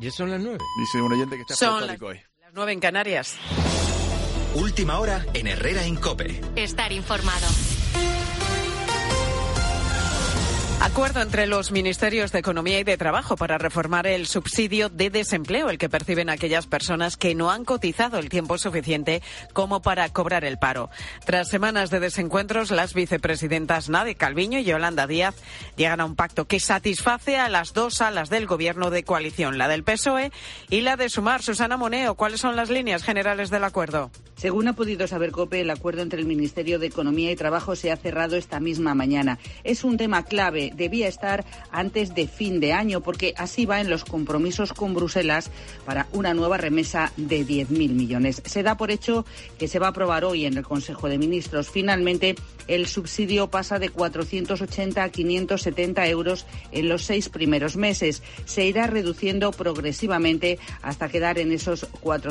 ¿Ya son las 9? Dice un oyente que está Son pletórico hoy. las 9 en Canarias. Última hora en Herrera en COPE. Estar informado. Acuerdo entre los Ministerios de Economía y de Trabajo para reformar el subsidio de desempleo, el que perciben aquellas personas que no han cotizado el tiempo suficiente como para cobrar el paro. Tras semanas de desencuentros, las vicepresidentas Nadia Calviño y Yolanda Díaz llegan a un pacto que satisface a las dos alas del Gobierno de coalición, la del PSOE y la de Sumar. Susana Moneo, ¿cuáles son las líneas generales del acuerdo? Según ha podido saber COPE, el acuerdo entre el Ministerio de Economía y Trabajo se ha cerrado esta misma mañana. Es un tema clave. Debía estar antes de fin de año, porque así va en los compromisos con Bruselas para una nueva remesa de 10.000 millones. Se da por hecho que se va a aprobar hoy en el Consejo de Ministros. Finalmente, el subsidio pasa de 480 a 570 euros en los 6 primeros meses. Se irá reduciendo progresivamente hasta quedar en esos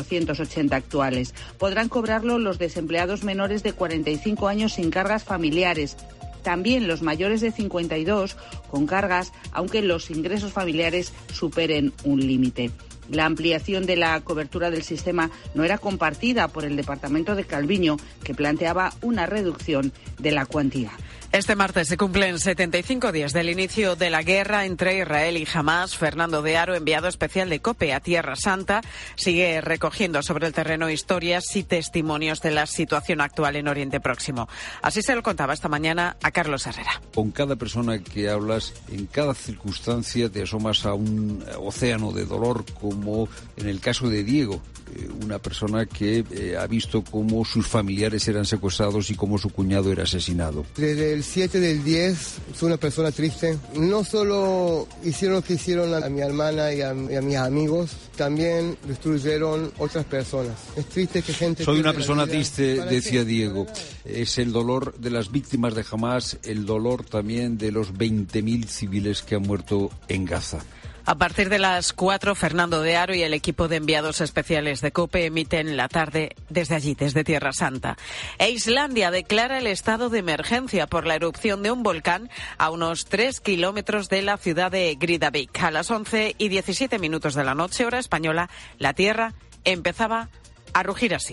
480 actuales. Podrán cobrarlo los desempleados menores de 45 años sin cargas familiares. También los mayores de 52 con cargas, aunque los ingresos familiares superen un límite. La ampliación de la cobertura del sistema no era compartida por el departamento de Calviño, que planteaba una reducción de la cuantía. Este martes se cumplen 75 días del inicio de la guerra entre Israel y Hamás. Fernando de Aro, enviado especial de COPE a Tierra Santa, sigue recogiendo sobre el terreno historias y testimonios de la situación actual en Oriente Próximo. Así se lo contaba esta mañana a Carlos Herrera. Con cada persona que hablas, en cada circunstancia te asomas a un océano de dolor, como en el caso de Diego, una persona que ha visto cómo sus familiares eran secuestrados y cómo su cuñado era asesinado. Desde el 7 del 10 soy una persona triste. No solo hicieron lo que hicieron a mi hermana y a mis amigos, también destruyeron otras personas. Es triste que gente... Soy una persona triste, decía Diego. Es el dolor de las víctimas de Hamás, el dolor también de los 20.000 civiles que han muerto en Gaza. A partir de las 4, Fernando de Aro y el equipo de enviados especiales de COPE emiten la tarde desde allí, desde Tierra Santa. E Islandia declara el estado de emergencia por la erupción de un volcán a unos 3 kilómetros de la ciudad de Gríðarvík. A las 11:17 de la noche, hora española, la tierra empezaba a rugir así.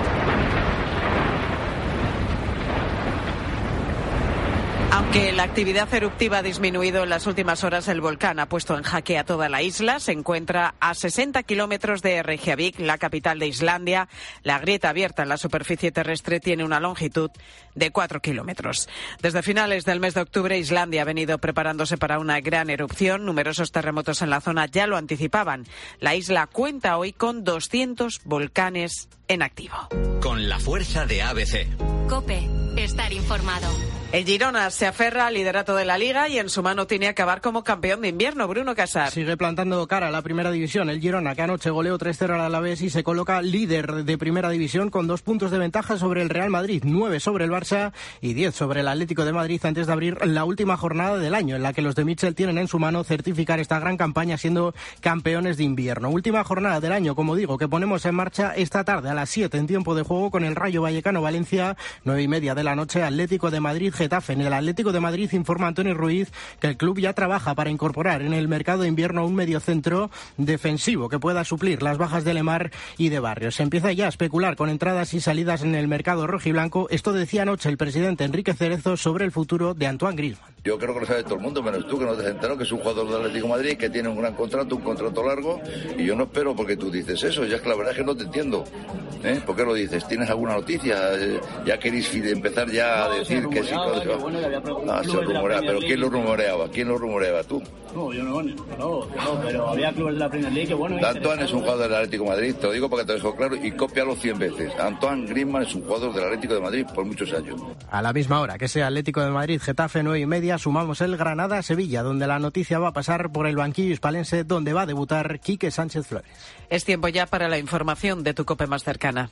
Aunque la actividad eruptiva ha disminuido en las últimas horas, el volcán ha puesto en jaque a toda la isla. Se encuentra a 60 kilómetros de Reykjavik, la capital de Islandia. La grieta abierta en la superficie terrestre tiene una longitud de 4 kilómetros. Desde finales del mes de octubre, Islandia ha venido preparándose para una gran erupción. Numerosos terremotos en la zona ya lo anticipaban. La isla cuenta hoy con 200 volcanes en activo. Con la fuerza de ABC. COPE. Estar informado. El Girona se aferra al liderato de la Liga y en su mano tiene acabar como campeón de invierno. Bruno Casar. Sigue plantando cara a la primera división. El Girona, que anoche goleó 3-0 al Alavés y se coloca líder de primera división con 2 puntos de ventaja sobre el Real Madrid, 9 sobre el Barça y 10 sobre el Atlético de Madrid antes de abrir la última jornada del año, en la que los de Mitchell tienen en su mano certificar esta gran campaña siendo campeones de invierno. Última jornada del año, como digo, que ponemos en marcha esta tarde a las 7 en tiempo de juego con el Rayo Vallecano Valencia, 9:30 de la noche, Atlético de Madrid Getafe. En el Atlético de Madrid informa Antonio Ruiz que el club ya trabaja para incorporar en el mercado de invierno un mediocentro defensivo que pueda suplir las bajas de Lemar y de Barrios. Se empieza ya a especular con entradas y salidas en el mercado rojiblanco. Esto decía anoche el presidente Enrique Cerezo sobre el futuro de Antoine Griezmann. Yo creo que lo sabe todo el mundo, menos tú, que no te has enterado, que es un jugador del Atlético de Madrid, que tiene un gran contrato, un contrato largo, y yo no espero porque tú dices eso. Ya es que la verdad es que no te entiendo. ¿Por qué lo dices? ¿Tienes alguna noticia? ¿Ya queréis empezar ya a decir que sí? Se rumorea, pero ¿quién lo rumoreaba? ¿Quién lo rumoreaba? ¿Tú? No, yo no, pero había clubes de la Premier League que bueno... Antoine es un jugador del Atlético de Madrid, te lo digo para que te lo dejo claro, y cópialo 100 veces. Antoine Griezmann es un jugador del Atlético de Madrid por muchos años. A la misma hora que sea Atlético de Madrid, Getafe, 9:30, sumamos el Granada-Sevilla, donde la noticia va a pasar por el banquillo hispalense, donde va a debutar Quique Sánchez Flores. Es tiempo ya para la información de tu COPE más cercana.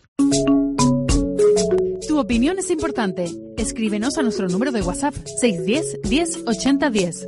Tu opinión es importante. Escríbenos a nuestro número de WhatsApp 610 10 80 10.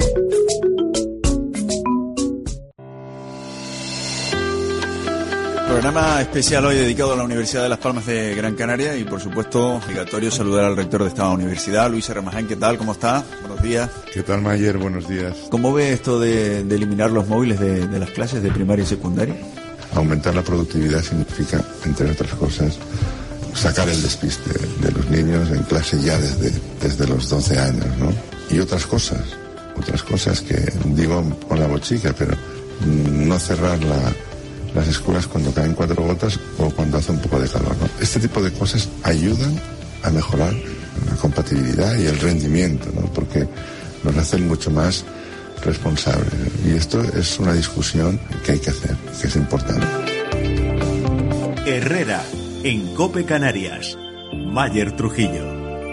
Programa especial hoy dedicado a la Universidad de Las Palmas de Gran Canaria y, por supuesto, obligatorio saludar al rector de esta universidad, Luis Ramaján. ¿Qué tal? ¿Cómo está? Buenos días. ¿Qué tal, Mayer? Buenos días. ¿Cómo ve esto de eliminar los móviles de las clases de primaria y secundaria? Aumentar la productividad significa, entre otras cosas, sacar el despiste de los niños en clase ya desde los 12 años, ¿no? Y otras cosas que digo con la bochica, pero no cerrar las escuelas cuando caen 4 gotas o cuando hace un poco de calor, ¿no? Este tipo de cosas ayudan a mejorar la compatibilidad y el rendimiento, ¿no? Porque nos hacen mucho más responsables. Y esto es una discusión que hay que hacer, que es importante. Herrera, en COPE Canarias. Mayer Trujillo.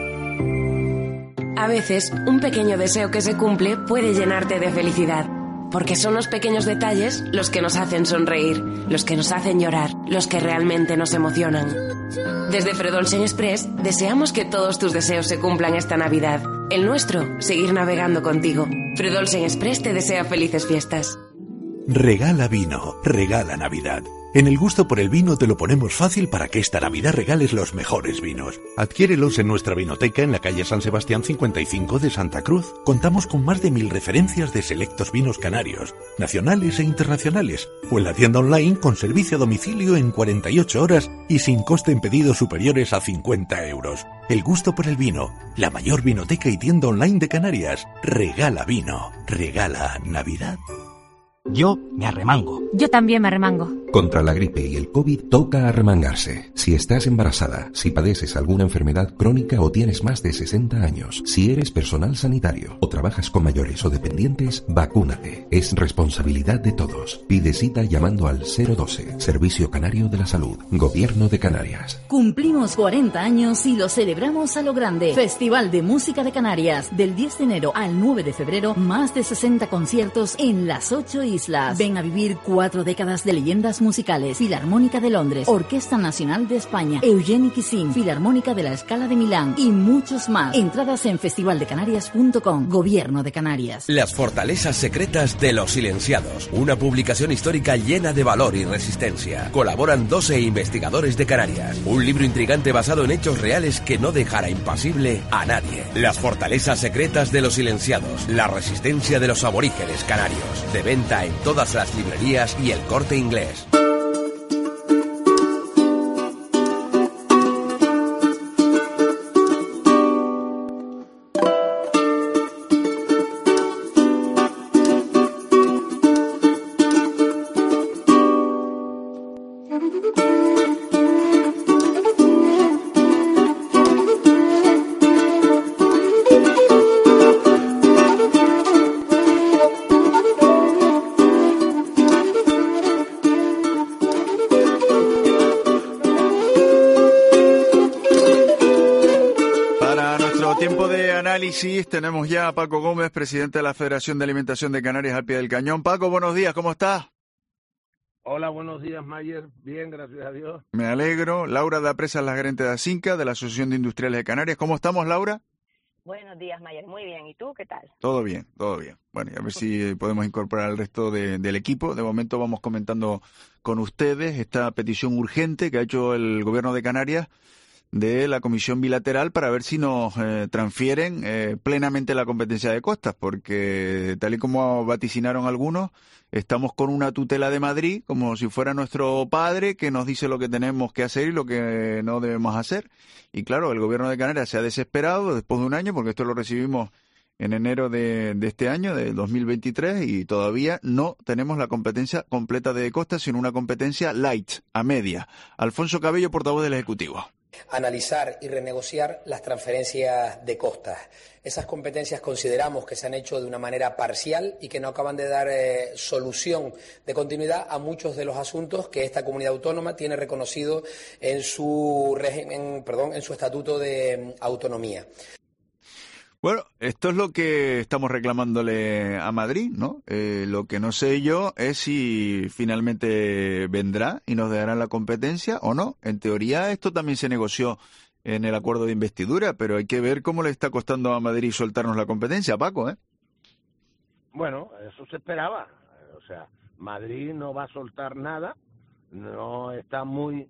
A veces, un pequeño deseo que se cumple puede llenarte de felicidad. Porque son los pequeños detalles los que nos hacen sonreír, los que nos hacen llorar, los que realmente nos emocionan. Desde Fredolsen Express deseamos que todos tus deseos se cumplan esta Navidad. El nuestro, seguir navegando contigo. Fredolsen Express te desea felices fiestas. Regala vino, regala Navidad. En el gusto por el vino te lo ponemos fácil para que esta Navidad regales los mejores vinos. Adquiérelos en nuestra vinoteca en la calle San Sebastián 55 de Santa Cruz. Contamos con más de 1000 referencias de selectos vinos canarios, nacionales e internacionales, o en la tienda online con servicio a domicilio en 48 horas y sin coste en pedidos superiores a 50 euros. El gusto por el vino, la mayor vinoteca y tienda online de Canarias. Regala vino, regala Navidad. Yo me arremango. Yo también me arremango. Contra la gripe y el COVID toca arremangarse. Si estás embarazada, si padeces alguna enfermedad crónica o tienes más de 60 años, si eres personal sanitario o trabajas con mayores o dependientes, vacúnate. Es responsabilidad de todos. Pide cita llamando al 012, Servicio Canario de la Salud, Gobierno de Canarias. Cumplimos 40 años y lo celebramos a lo grande. Festival de Música de Canarias. Del 10 de enero al 9 de febrero, más de 60 conciertos en las 8 islas. Ven a vivir 4 décadas de leyendas musicales. Filarmónica de Londres, Orquesta Nacional de España, Eugeni Kissin, Filarmónica de la Scala de Milán y muchos más. Entradas en festivaldecanarias.com. Gobierno de Canarias. Las fortalezas secretas de los silenciados. Una publicación histórica llena de valor y resistencia. Colaboran 12 investigadores de Canarias. Un libro intrigante basado en hechos reales que no dejará impasible a nadie. Las fortalezas secretas de los silenciados. La resistencia de los aborígenes canarios. De venta en todas las librerías y El Corte Inglés. Tenemos ya a Paco Gómez, presidente de la Federación de Alimentación de Canarias, al pie del cañón. Paco, buenos días, ¿cómo estás? Hola, buenos días, Mayer. Bien, gracias a Dios. Me alegro. Laura da Presa es la gerente de ASINCA, de la Asociación de Industriales de Canarias. ¿Cómo estamos, Laura? Buenos días, Mayer. Muy bien. ¿Y tú qué tal? Todo bien, todo bien. Bueno, y a ver si podemos incorporar al resto del equipo. De momento vamos comentando con ustedes esta petición urgente que ha hecho el Gobierno de Canarias de la Comisión Bilateral para ver si nos transfieren plenamente la competencia de costas, porque tal y como vaticinaron algunos, estamos con una tutela de Madrid como si fuera nuestro padre que nos dice lo que tenemos que hacer y lo que no debemos hacer. Y claro, el Gobierno de Canarias se ha desesperado después de un año, porque esto lo recibimos en enero de este año, de 2023, y todavía no tenemos la competencia completa de costas, sino una competencia light, a media. Alfonso Cabello, portavoz del Ejecutivo. Analizar y renegociar las transferencias de costas. Esas competencias consideramos que se han hecho de una manera parcial y que no acaban de dar solución de continuidad a muchos de los asuntos que esta comunidad autónoma tiene reconocido en su en su estatuto de autonomía. Bueno, esto es lo que estamos reclamándole a Madrid, ¿no? Lo que no sé yo es si finalmente vendrá y nos darán la competencia o no. En teoría esto también se negoció en el acuerdo de investidura, pero hay que ver cómo le está costando a Madrid soltarnos la competencia, Paco, ¿eh? Bueno, eso se esperaba. O sea, Madrid no va a soltar nada no está muy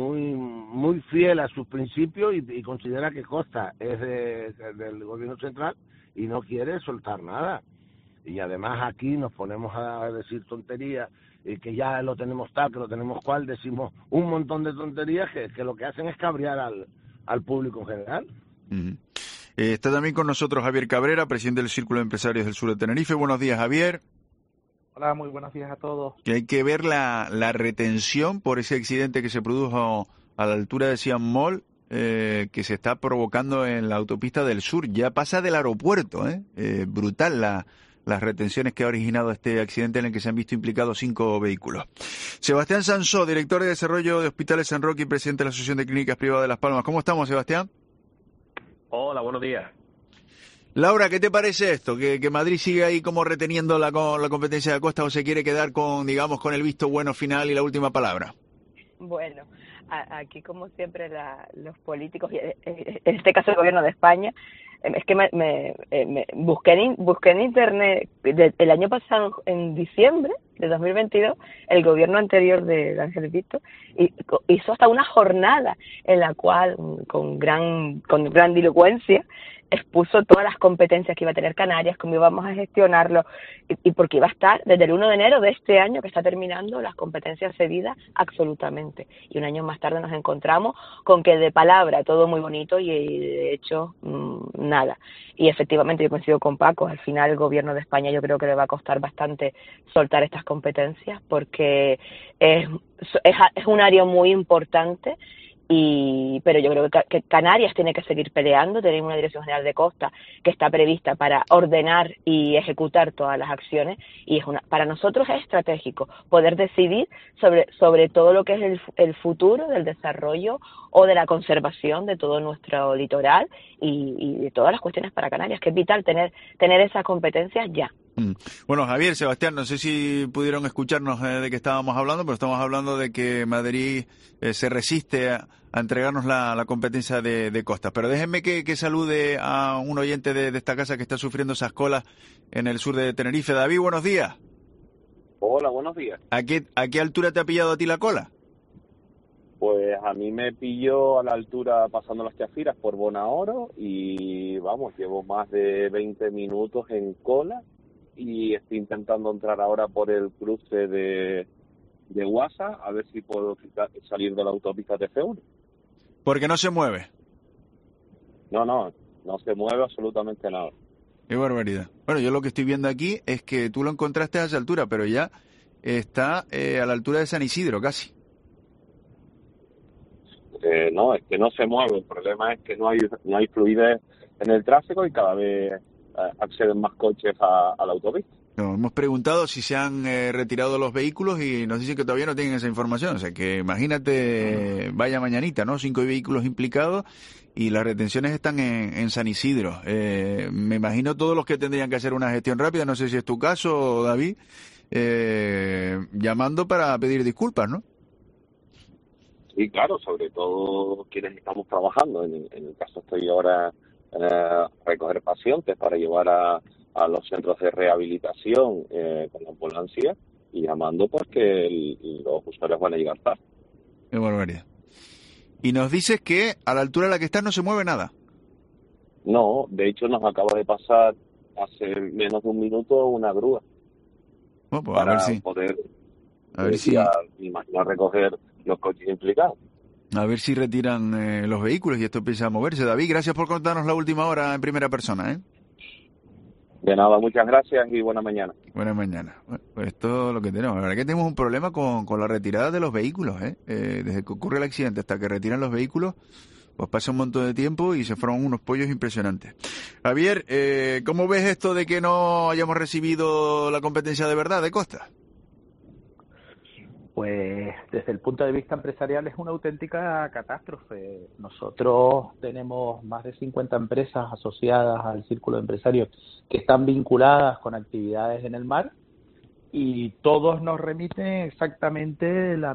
fiel a sus principios y considera que Costa es del gobierno central y no quiere soltar nada. Y además aquí nos ponemos a decir tonterías, y que ya lo tenemos tal, que lo tenemos cual, decimos un montón de tonterías que lo que hacen es cabrear al público en general. Está también con nosotros Javier Cabrera, presidente del Círculo de Empresarios del Sur de Tenerife. Buenos días, Javier. Hola, muy buenos días a todos. Que hay que ver la retención por ese accidente que se produjo a la altura de Siam Mall, que se está provocando en la autopista del sur. Ya pasa del aeropuerto, brutal las retenciones que ha originado este accidente en el que se han visto implicados 5 vehículos. Sebastián Sansó, director de Desarrollo de Hospitales San Roque y presidente de la Asociación de Clínicas Privadas de Las Palmas. ¿Cómo estamos, Sebastián? Hola, buenos días. Laura, ¿qué te parece esto? ¿Que Madrid sigue ahí como reteniendo la competencia de Acosta o se quiere quedar con el visto bueno final y la última palabra? Bueno, aquí como siempre los políticos, en este caso el gobierno de España, es que me busqué en internet el año pasado, en diciembre de 2022, el gobierno anterior de Ángel Víctor hizo hasta una jornada en la cual con gran dilocuencia expuso todas las competencias que iba a tener Canarias, cómo íbamos a gestionarlo y porque iba a estar desde el 1 de enero de este año que está terminando las competencias cedidas absolutamente. Y un año más tarde nos encontramos con que de palabra todo muy bonito y de hecho nada. Y efectivamente yo coincido con Paco, al final el gobierno de España yo creo que le va a costar bastante soltar estas competencias porque es un área muy importante. Pero yo creo que Canarias tiene que seguir peleando. Tenemos una Dirección General de Costa que está prevista para ordenar y ejecutar todas las acciones y para nosotros es estratégico poder decidir sobre todo lo que es el futuro del desarrollo o de la conservación de todo nuestro litoral y de todas las cuestiones para Canarias, que es vital tener esas competencias ya. Bueno, Javier, Sebastián, no sé si pudieron escucharnos de qué estábamos hablando, pero estamos hablando de que Madrid se resiste a entregarnos la competencia de Costa. Pero déjenme que salude a un oyente de esta casa que está sufriendo esas colas en el sur de Tenerife. David, buenos días. Hola, buenos días. ¿A qué altura te ha pillado a ti la cola? Pues a mí me pilló a la altura pasando las Chafiras por Bonaoro y vamos, llevo más de 20 minutos en cola y estoy intentando entrar ahora por el cruce de Guasa a ver si puedo salir de la autopista TF1. Porque no se mueve. No se mueve absolutamente nada. Qué barbaridad. Bueno, yo lo que estoy viendo aquí es que tú lo encontraste a esa altura, pero ya está a la altura de San Isidro casi. No, es que no se mueve. El problema es que no hay fluidez en el tráfico y cada vez acceden más coches a la autopista. No, hemos preguntado si se han retirado los vehículos y nos dicen que todavía no tienen esa información. O sea que imagínate, vaya mañanita, ¿no? 5 vehículos implicados y las retenciones están en San Isidro. Me imagino todos los que tendrían que hacer una gestión rápida, no sé si es tu caso, David, llamando para pedir disculpas, ¿no? Sí, claro, sobre todo quienes estamos trabajando. En el caso estoy ahora recoger pacientes para llevar a los centros de rehabilitación con la ambulancia y llamando porque los usuarios van a llegar tarde. Qué barbaridad. Y nos dices que a la altura a la que estás no se mueve nada. No, de hecho nos acaba de pasar hace menos de un minuto una grúa. Pues para a ver si poder imagino recoger los coches implicados. A ver si retiran los vehículos y esto empieza a moverse. David, gracias por contarnos la última hora en primera persona, De nada, muchas gracias y buena mañana. Buena mañana. Bueno, pues esto es lo que tenemos. La verdad que tenemos un problema con la retirada de los vehículos, desde que ocurre el accidente hasta que retiran los vehículos, pues pasa un montón de tiempo y se forman unos pollos impresionantes. Javier, ¿cómo ves esto de que no hayamos recibido la competencia de verdad de Costa? Pues desde el punto de vista empresarial es una auténtica catástrofe. Nosotros tenemos más de 50 empresas asociadas al círculo de empresarios que están vinculadas con actividades en el mar y todos nos remiten exactamente el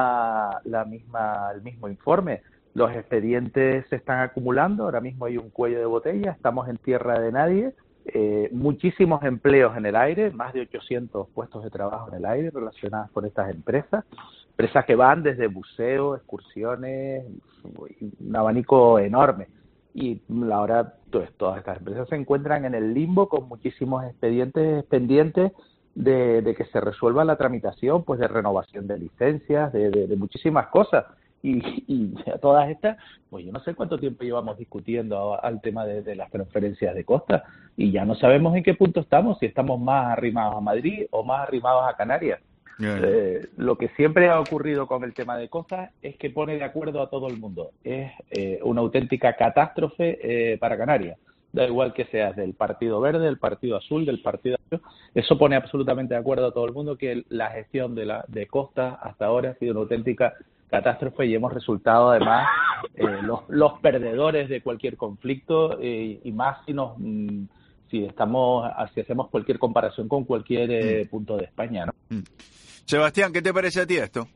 mismo informe. Los expedientes se están acumulando, ahora mismo hay un cuello de botella, estamos en tierra de nadie muchísimos empleos en el aire, más de 800 puestos de trabajo en el aire relacionados con estas empresas que van desde buceo, excursiones, un abanico enorme. Y ahora pues, todas estas empresas se encuentran en el limbo con muchísimos expedientes pendientes de que se resuelva la tramitación pues de renovación de licencias, de muchísimas cosas. Y a todas estas, pues yo no sé cuánto tiempo llevamos discutiendo al tema de las transferencias de costas y ya no sabemos en qué punto estamos, si estamos más arrimados a Madrid o más arrimados a Canarias. Lo que siempre ha ocurrido con el tema de costas es que pone de acuerdo a todo el mundo. Es una auténtica catástrofe para Canarias. Da igual que seas del Partido Verde, del Partido Azul, del Partido Azul. Eso pone absolutamente de acuerdo a todo el mundo que la gestión de costas hasta ahora ha sido una auténtica catástrofe y hemos resultado además los perdedores de cualquier conflicto y más si hacemos cualquier comparación con cualquier punto de España, ¿no? Sebastián, ¿qué te parece a ti esto?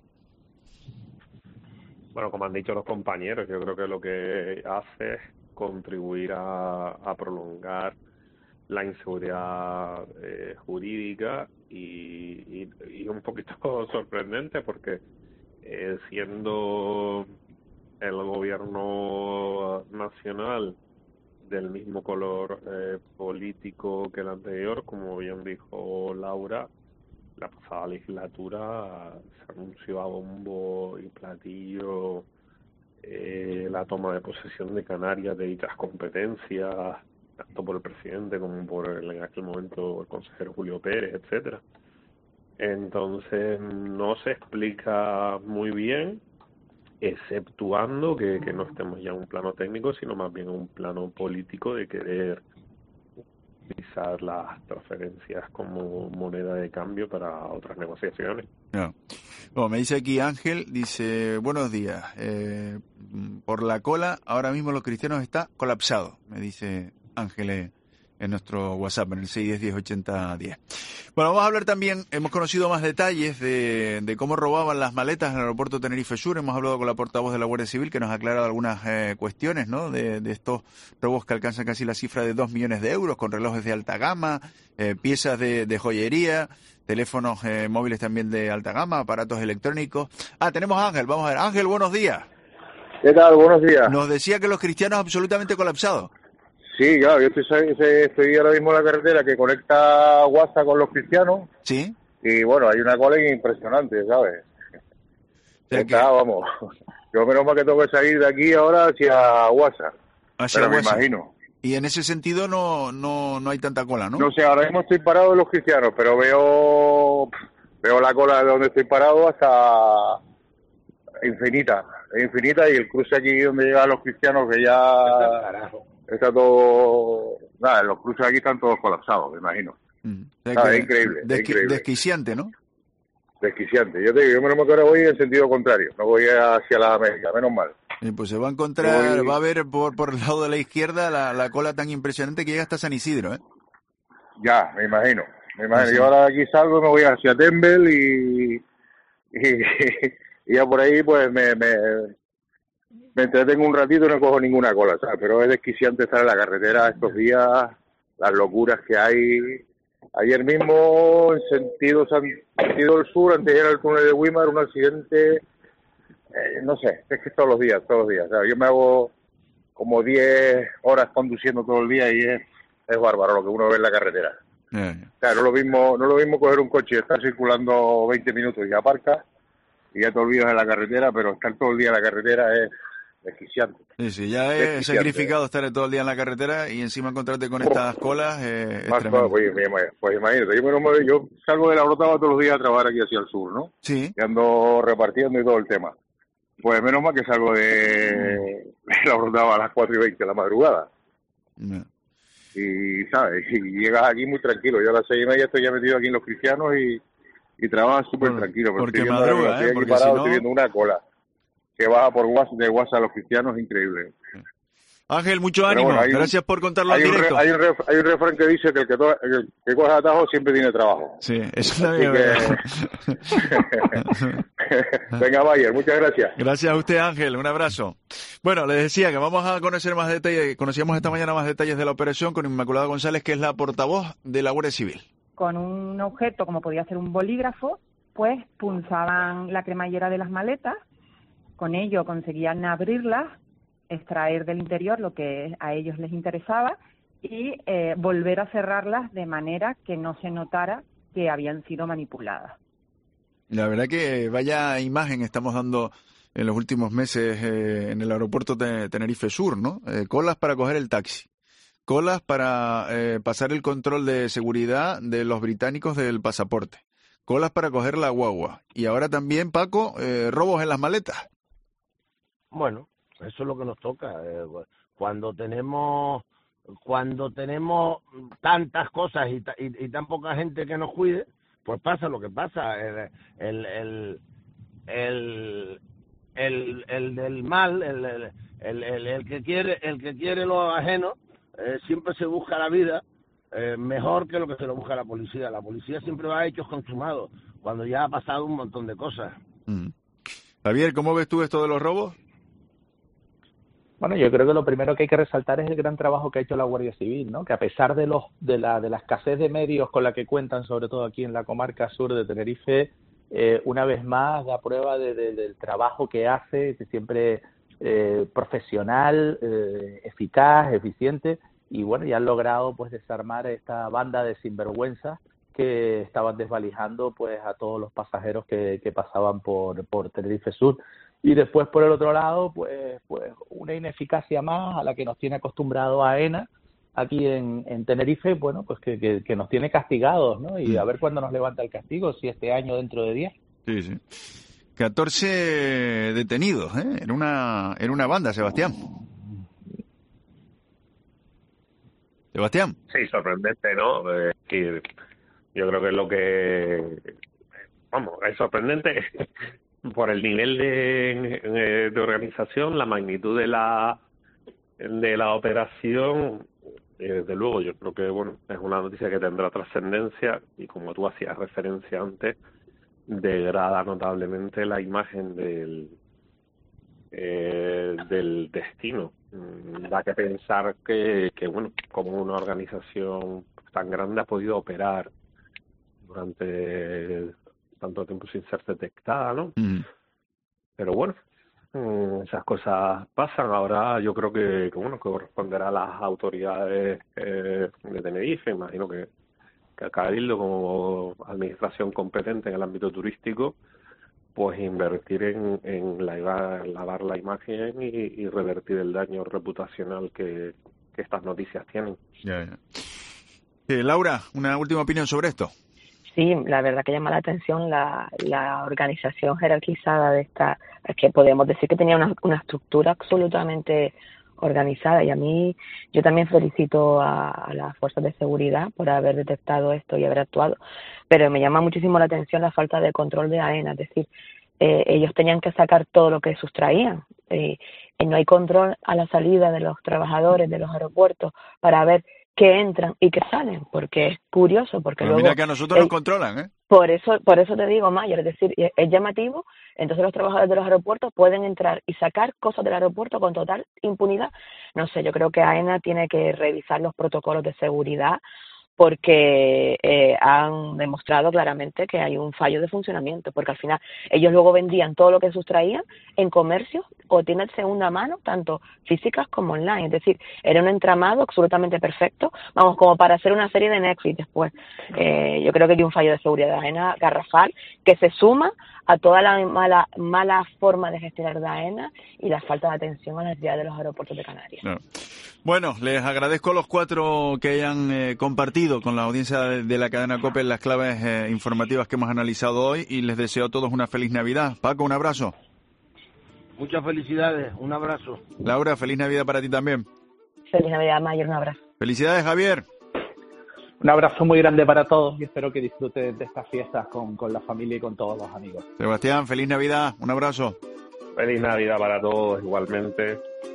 Bueno, como han dicho los compañeros, yo creo que lo que hace es contribuir a prolongar la inseguridad jurídica y un poquito sorprendente porque siendo el gobierno nacional del mismo color político que el anterior, como bien dijo Laura, la pasada legislatura se anunció a bombo y platillo la toma de posesión de Canarias de dichas competencias, tanto por el presidente como por en aquel momento el consejero Julio Pérez, etcétera. Entonces no se explica muy bien, exceptuando que no estemos ya en un plano técnico, sino más bien en un plano político de querer utilizar las transferencias como moneda de cambio para otras negociaciones. No. Bueno, me dice aquí Ángel, dice, buenos días, por la cola, ahora mismo los cristianos está colapsado, me dice Ángel en nuestro WhatsApp, en el 610-1080-10. Bueno, vamos a hablar también, hemos conocido más detalles de cómo robaban las maletas en el aeropuerto Tenerife Sur, hemos hablado con la portavoz de la Guardia Civil que nos ha aclarado algunas cuestiones, ¿no?, de estos robos que alcanzan casi la cifra de 2 millones de euros, con relojes de alta gama, piezas de joyería, teléfonos móviles también de alta gama, aparatos electrónicos. Tenemos a Ángel, vamos a ver. Ángel, buenos días. ¿Qué tal? Buenos días. Nos decía que los cristianos absolutamente colapsados. Sí, claro, yo estoy ahora mismo en la carretera que conecta Guasa con los cristianos. Sí. Y bueno, hay una cola impresionante, ¿sabes? Vamos, yo menos mal que tengo que salir de aquí ahora hacia Guasa. Pero me imagino. Y en ese sentido no hay tanta cola, ¿no? No sé, ahora mismo estoy parado en los cristianos, pero veo la cola de donde estoy parado hasta infinita y el cruce aquí donde llegan los cristianos que ya está todo... Nada, los cruces aquí están todos colapsados, me imagino. Es increíble, increíble. Desquiciante, ¿no? Desquiciante. Yo te digo, yo menos mal que ahora voy en sentido contrario, no voy hacia la América, menos mal. Pues se va a encontrar, va a ver por el lado de la izquierda la cola tan impresionante que llega hasta San Isidro, ¿eh? Ya, me imagino. Sí. Yo ahora de aquí salgo y me voy hacia Tembel y ya por ahí pues me entretengo un ratito y no cojo ninguna cola, ¿sabes? Pero es desquiciante estar en la carretera estos días, las locuras que hay. Ayer mismo, en sentido del sur, antes era el túnel de Wimar, un accidente, no sé, es que todos los días. ¿Sabes? Yo me hago como 10 horas conduciendo todo el día y es bárbaro lo que uno ve en la carretera. Claro, no lo mismo coger un coche y estar circulando 20 minutos y aparca y ya te olvidas de la carretera, pero estar todo el día en la carretera es desquiciante. Sí, ya he sacrificado estar todo el día en la carretera y encima encontrarte con estas colas es tremendo. Pues imagínate, yo salgo de la Orotava todos los días a trabajar aquí hacia el sur, ¿no? Sí. Y ando repartiendo y todo el tema. Pues menos mal que salgo de la Orotava a las 4:20 de la madrugada. No. Y, ¿sabes? Y llegas aquí muy tranquilo. Yo a las 6:30 estoy ya metido aquí en los cristianos y trabajas súper tranquilo. Pero porque madruga, estoy aquí parado, estoy viendo una cola que baja por de WhatsApp a los cristianos, increíble. Ángel, mucho ánimo. Bueno, gracias por contarlo en directo. Hay un refrán que dice que el que coge atajo siempre tiene trabajo. Sí, eso es verdad. Venga, Bayer, muchas gracias. Gracias a usted, Ángel. Un abrazo. Bueno, les decía que vamos a conocer más detalles. Conocíamos esta mañana más detalles de la operación con Inmaculada González, que es la portavoz de la Guardia Civil. Con un objeto como podía ser un bolígrafo, pues punzaban la cremallera de las maletas. Con ello conseguían abrirlas, extraer del interior lo que a ellos les interesaba y volver a cerrarlas de manera que no se notara que habían sido manipuladas. La verdad que vaya imagen estamos dando en los últimos meses en el aeropuerto de Tenerife Sur, ¿no? Colas para coger el taxi, colas para pasar el control de seguridad de los británicos del pasaporte, colas para coger la guagua y ahora también, Paco, robos en las maletas. Bueno, eso es lo que nos toca. Cuando tenemos tantas cosas y tan poca gente que nos cuide, pues pasa lo que pasa. El del mal, el que quiere lo ajeno, siempre se busca la vida mejor que lo que se lo busca la policía. La policía siempre va a hechos consumados, cuando ya ha pasado un montón de cosas. Javier, ¿cómo ves tú esto de los robos? Bueno, yo creo que lo primero que hay que resaltar es el gran trabajo que ha hecho la Guardia Civil, ¿no? Que a pesar de la escasez de medios con la que cuentan, sobre todo aquí en la comarca sur de Tenerife, una vez más da prueba del trabajo que hace, que siempre profesional, eficaz, eficiente, y bueno, ya han logrado pues desarmar esta banda de sinvergüenzas que estaban desvalijando pues a todos los pasajeros que pasaban por Tenerife Sur. Y después, por el otro lado, pues una ineficacia más a la que nos tiene acostumbrado AENA aquí en Tenerife, bueno, pues que nos tiene castigados, ¿no? Y a ver cuándo nos levanta el castigo, si este año dentro de 10. Sí, sí. 14 detenidos, en una banda, Sebastián. Sebastián. Sí, sorprendente, ¿no? Yo creo que es lo que... Vamos, es sorprendente por el nivel de organización, la magnitud de la operación. Desde luego, yo creo que bueno, es una noticia que tendrá trascendencia y, como tú hacías referencia antes, degrada notablemente la imagen del destino. Da que pensar que bueno, como una organización tan grande ha podido operar durante tanto tiempo sin ser detectada, ¿no? Pero bueno, esas cosas pasan. Ahora yo creo que bueno, que corresponderá a las autoridades de Tenerife, imagino que a Cabildo como administración competente en el ámbito turístico, pues invertir en lavar la imagen y revertir el daño reputacional que estas noticias tienen. Ya. Laura, una última opinión sobre esto. Sí, la verdad que llama la atención la organización jerarquizada de esta, que podemos decir que tenía una estructura absolutamente organizada, y a mí, yo también felicito a las fuerzas de seguridad por haber detectado esto y haber actuado, pero me llama muchísimo la atención la falta de control de AENA, es decir, ellos tenían que sacar todo lo que sustraían, no hay control a la salida de los trabajadores de los aeropuertos para ver que entran y que salen, porque es curioso, porque pero luego... Mira que a nosotros nos controlan, ¿eh? Por eso te digo, Mayer, es decir, es llamativo. Entonces los trabajadores de los aeropuertos pueden entrar y sacar cosas del aeropuerto con total impunidad. No sé, yo creo que AENA tiene que revisar los protocolos de seguridad, porque han demostrado claramente que hay un fallo de funcionamiento, porque al final ellos luego vendían todo lo que sustraían en comercios o tiendas de segunda mano, tanto físicas como online, es decir, era un entramado absolutamente perfecto, vamos, como para hacer una serie de Netflix después. Yo creo que hay un fallo de seguridad de AENA garrafal que se suma a toda la mala forma de gestionar de AENA y la falta de atención a la necesidad de los aeropuertos de Canarias. No. Bueno, les agradezco a los cuatro que hayan compartido con la audiencia de la cadena COPE las claves informativas que hemos analizado hoy, y les deseo a todos una feliz Navidad. Paco, un abrazo. Muchas felicidades, un abrazo. Laura, feliz Navidad para ti también. Feliz Navidad, Mayer, un abrazo. Felicidades, Javier. Un abrazo muy grande para todos y espero que disfruten de estas fiestas con la familia y con todos los amigos. Sebastián, feliz Navidad, un abrazo. Feliz Navidad para todos, igualmente.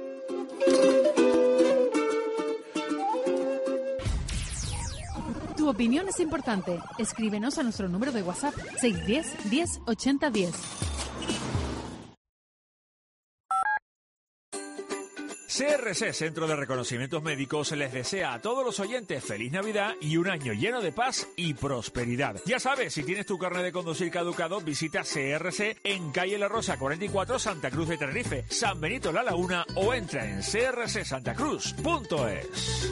Tu opinión es importante. Escríbenos a nuestro número de WhatsApp 610 10 80 10. CRC, Centro de Reconocimientos Médicos, les desea a todos los oyentes feliz Navidad y un año lleno de paz y prosperidad. Ya sabes, si tienes tu carnet de conducir caducado, visita CRC en calle La Rosa 44, Santa Cruz de Tenerife, San Benito La Laguna, o entra en crcsantacruz.es.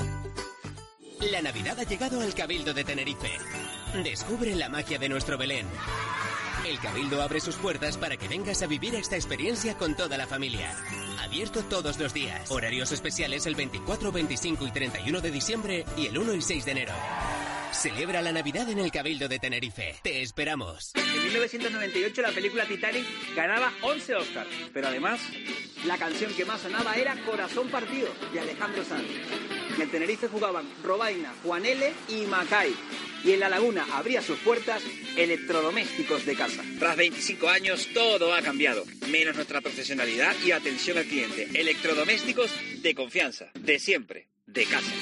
La Navidad ha llegado al Cabildo de Tenerife. Descubre la magia de nuestro Belén. El Cabildo abre sus puertas para que vengas a vivir esta experiencia con toda la familia. Abierto todos los días. Horarios especiales el 24, 25 y 31 de diciembre y el 1 y 6 de enero. Celebra la Navidad en el Cabildo de Tenerife. Te esperamos. En 1998 la película Titanic ganaba 11 Oscars, pero además la canción que más sonaba era Corazón Partido, de Alejandro Sanz. En el Tenerife jugaban Robaina, Juan L. y Macay. Y en La Laguna abría sus puertas Electrodomésticos de Casa. Tras 25 años todo ha cambiado, menos nuestra profesionalidad y atención al cliente. Electrodomésticos de confianza, de siempre, de casa.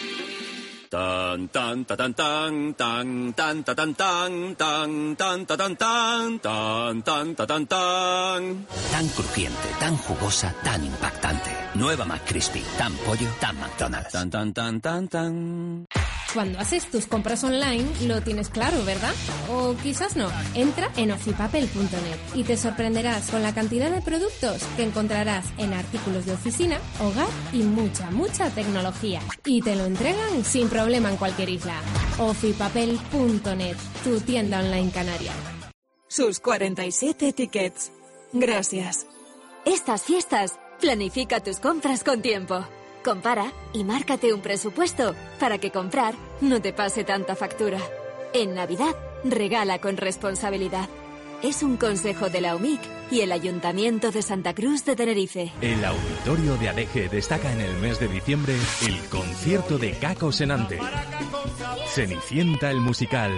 Tan tan tan tan tan tan tan tan tan tan tan tan tan tan tan tan tan. Tan crujiente, tan jugosa, tan impactante. Nueva McCrispy, tan pollo, tan McDonald's. Tan tan tan tan tan. Cuando haces tus compras online, lo tienes claro, ¿verdad? O quizás no. Entra en ofipapel.net y te sorprenderás con la cantidad de productos que encontrarás en artículos de oficina, hogar y mucha tecnología. Y te lo entregan sin problema en cualquier isla. ofipapel.net, tu tienda online canaria. Sus 47 tickets. Gracias. Estas fiestas, planifica tus compras con tiempo. Compara y márcate un presupuesto para que comprar no te pase tanta factura. En Navidad, regala con responsabilidad. Es un consejo de la UMIC y el Ayuntamiento de Santa Cruz de Tenerife. El Auditorio de ADG destaca en el mes de diciembre el concierto de Caco Senante. Cenicienta el musical.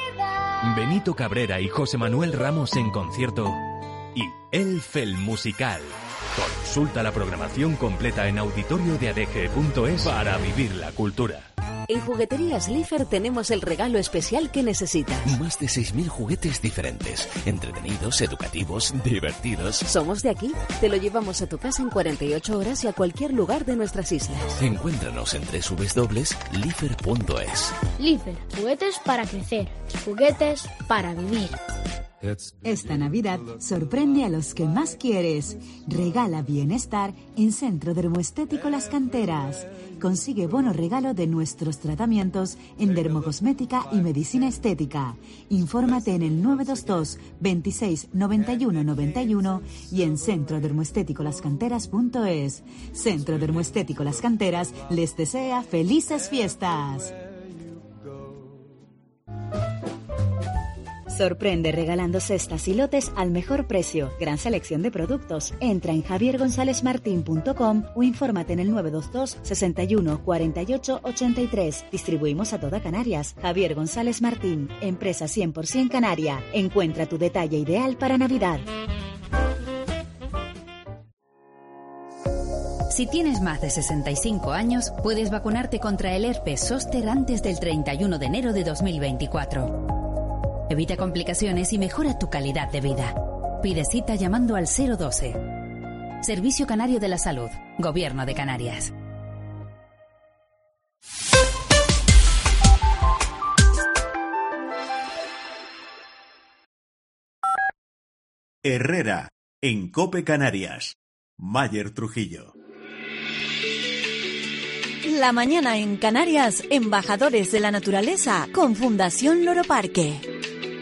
Benito Cabrera y José Manuel Ramos en concierto. Y Elf el musical. Consulta la programación completa en auditoriodeadg.es para vivir la cultura. En Jugueterías Lifer tenemos el regalo especial que necesitas. Más de 6.000 juguetes diferentes, entretenidos, educativos, divertidos. Somos de aquí, te lo llevamos a tu casa en 48 horas y a cualquier lugar de nuestras islas. Encuéntranos en www.lifer.es. Lifer, juguetes para crecer, juguetes para vivir. Esta Navidad sorprende a los que más quieres. Regala bienestar en Centro Dermoestético Las Canteras. Consigue bono regalo de nuestros tratamientos en dermocosmética y medicina estética. Infórmate en el 922 26 91 91 y en centrodermoestéticolascanteras.es. Centro Dermoestético Las Canteras les desea felices fiestas. Sorprende regalando cestas y lotes al mejor precio. Gran selección de productos. Entra en javiergonzalezmartin.com o infórmate en el 922 61 48 83. Distribuimos a toda Canarias. Javier González Martín, empresa 100% canaria. Encuentra tu detalle ideal para Navidad. Si tienes más de 65 años, puedes vacunarte contra el herpes zóster antes del 31 de enero de 2024. Evita complicaciones y mejora tu calidad de vida. Pide cita llamando al 012. Servicio Canario de la Salud. Gobierno de Canarias. Herrera, en COPE Canarias. Mayer Trujillo. La mañana en Canarias, embajadores de la naturaleza con Fundación Loro Parque.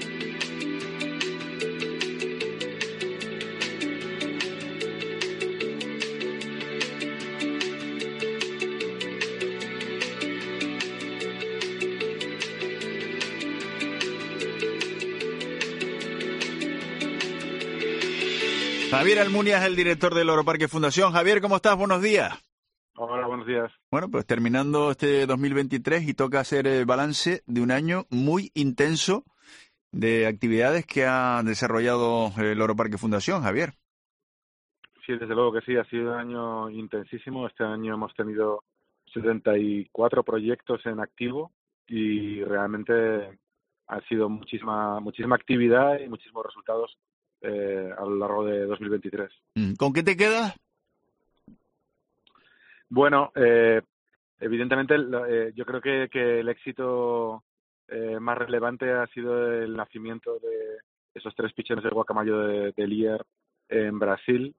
Javier Almunia es el director del Loro Parque Fundación. Javier, ¿cómo estás? Buenos días. Hola, buenos días. Bueno, pues terminando este 2023 y toca hacer el balance de un año muy intenso de actividades que ha desarrollado el Loro Parque Fundación, Javier. Sí, desde luego que sí, ha sido un año intensísimo. Este año hemos tenido 74 proyectos en activo y realmente ha sido muchísima actividad y muchísimos resultados a lo largo de 2023. ¿Con qué te quedas? Bueno, evidentemente yo creo que el éxito más relevante ha sido el nacimiento de esos 3 pichones de guacamayo de Lier en Brasil,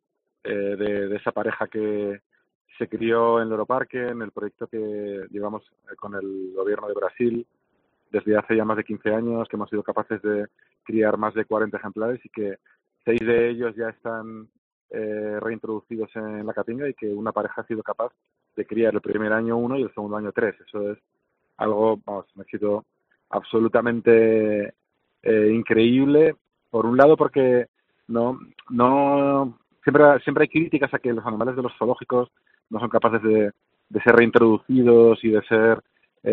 de esa pareja que se crió en Loro Parque, en el proyecto que llevamos con el gobierno de Brasil desde hace ya más de 15 años, que hemos sido capaces de criar más de 40 ejemplares y que 6 de ellos ya están reintroducidos en la Caatinga y que una pareja ha sido capaz de criar el primer año 1 y el segundo año 3. Eso es algo, vamos, un éxito absolutamente increíble. Por un lado, porque no siempre hay críticas a que los animales de los zoológicos no son capaces de ser reintroducidos y de ser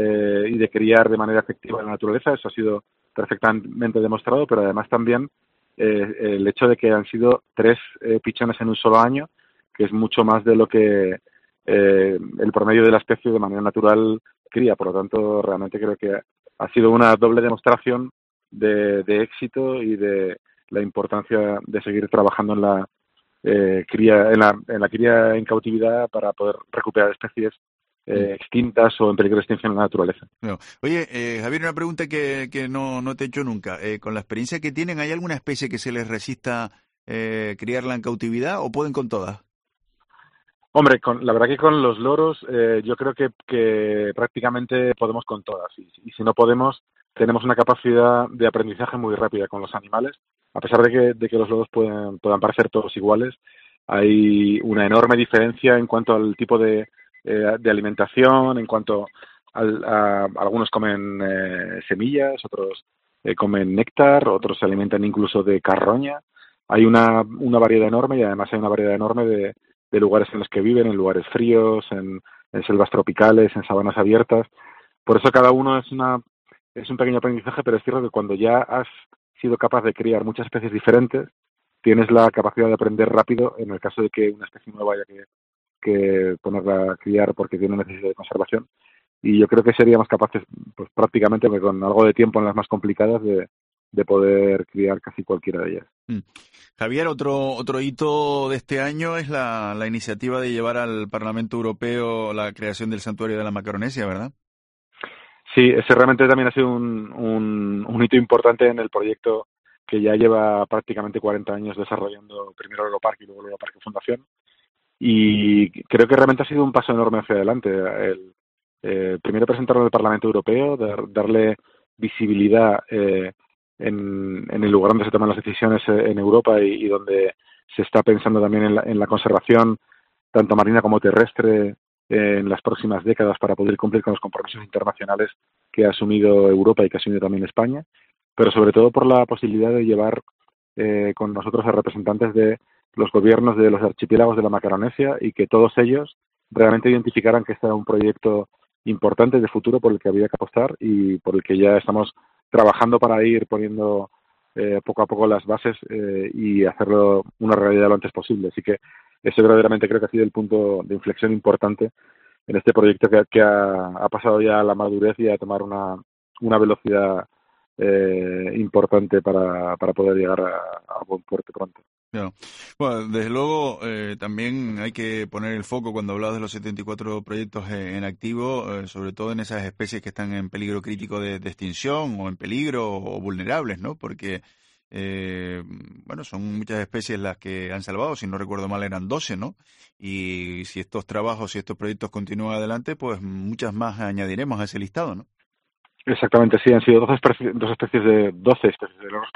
y de criar de manera efectiva en la naturaleza. Eso ha sido perfectamente demostrado, pero además también el hecho de que han sido 3 pichones en un solo año, que es mucho más de lo que el promedio de la especie de manera natural cría. Por lo tanto, realmente creo que ha sido una doble demostración de éxito y de la importancia de seguir trabajando en la cría en cautividad para poder recuperar especies extintas o en peligro de extinción en la naturaleza. No. Oye, Javier, una pregunta que no te he hecho nunca. Con la experiencia que tienen, ¿hay alguna especie que se les resista criarla en cautividad o pueden con todas? Hombre, la verdad que con los loros yo creo que prácticamente podemos con todas. Y si no podemos, tenemos una capacidad de aprendizaje muy rápida con los animales. A pesar de que los loros puedan parecer todos iguales, hay una enorme diferencia en cuanto al tipo de alimentación, en cuanto algunos comen semillas, otros comen néctar, otros se alimentan incluso de carroña. Hay una variedad enorme y además hay una variedad enorme de lugares en los que viven, en lugares fríos, en selvas tropicales, en sabanas abiertas. Por eso cada uno es un pequeño aprendizaje, pero es cierto que cuando ya has sido capaz de criar muchas especies diferentes, tienes la capacidad de aprender rápido en el caso de que una especie nueva haya que ponerla a criar porque tiene necesidad de conservación. Y yo creo que seríamos capaces, pues prácticamente con algo de tiempo en las más complicadas, de poder criar casi cualquiera de ellas. Javier, otro hito de este año es la iniciativa de llevar al Parlamento Europeo la creación del Santuario de la Macaronesia, ¿verdad? Sí, ese realmente también ha sido un hito importante en el proyecto que ya lleva prácticamente 40 años desarrollando primero el Loro Parque y luego el Loro Parque Fundación. Y creo que realmente ha sido un paso enorme hacia adelante. Primero presentarlo en el Parlamento Europeo, darle visibilidad en el lugar donde se toman las decisiones en Europa y donde se está pensando también en la conservación tanto marina como terrestre en las próximas décadas para poder cumplir con los compromisos internacionales que ha asumido Europa y que ha asumido también España, pero sobre todo por la posibilidad de llevar con nosotros a representantes de los gobiernos de los archipiélagos de la Macaronesia y que todos ellos realmente identificaran que este era un proyecto importante de futuro por el que había que apostar y por el que ya estamos trabajando para ir poniendo poco a poco las bases y hacerlo una realidad lo antes posible. Así que eso verdaderamente creo que ha sido el punto de inflexión importante en este proyecto que ha pasado ya a la madurez y a tomar una velocidad importante para poder llegar a buen puerto pronto. No. Bueno, desde luego también hay que poner el foco cuando hablabas de los 74 proyectos en activo, sobre todo en esas especies que están en peligro crítico de extinción o en peligro o vulnerables, ¿no? Porque, bueno, son muchas especies las que han salvado, si no recuerdo mal eran 12, ¿no? Y si estos trabajos y estos proyectos continúan adelante, pues muchas más añadiremos a ese listado, ¿no? Exactamente, sí, han sido 12 especies de loros,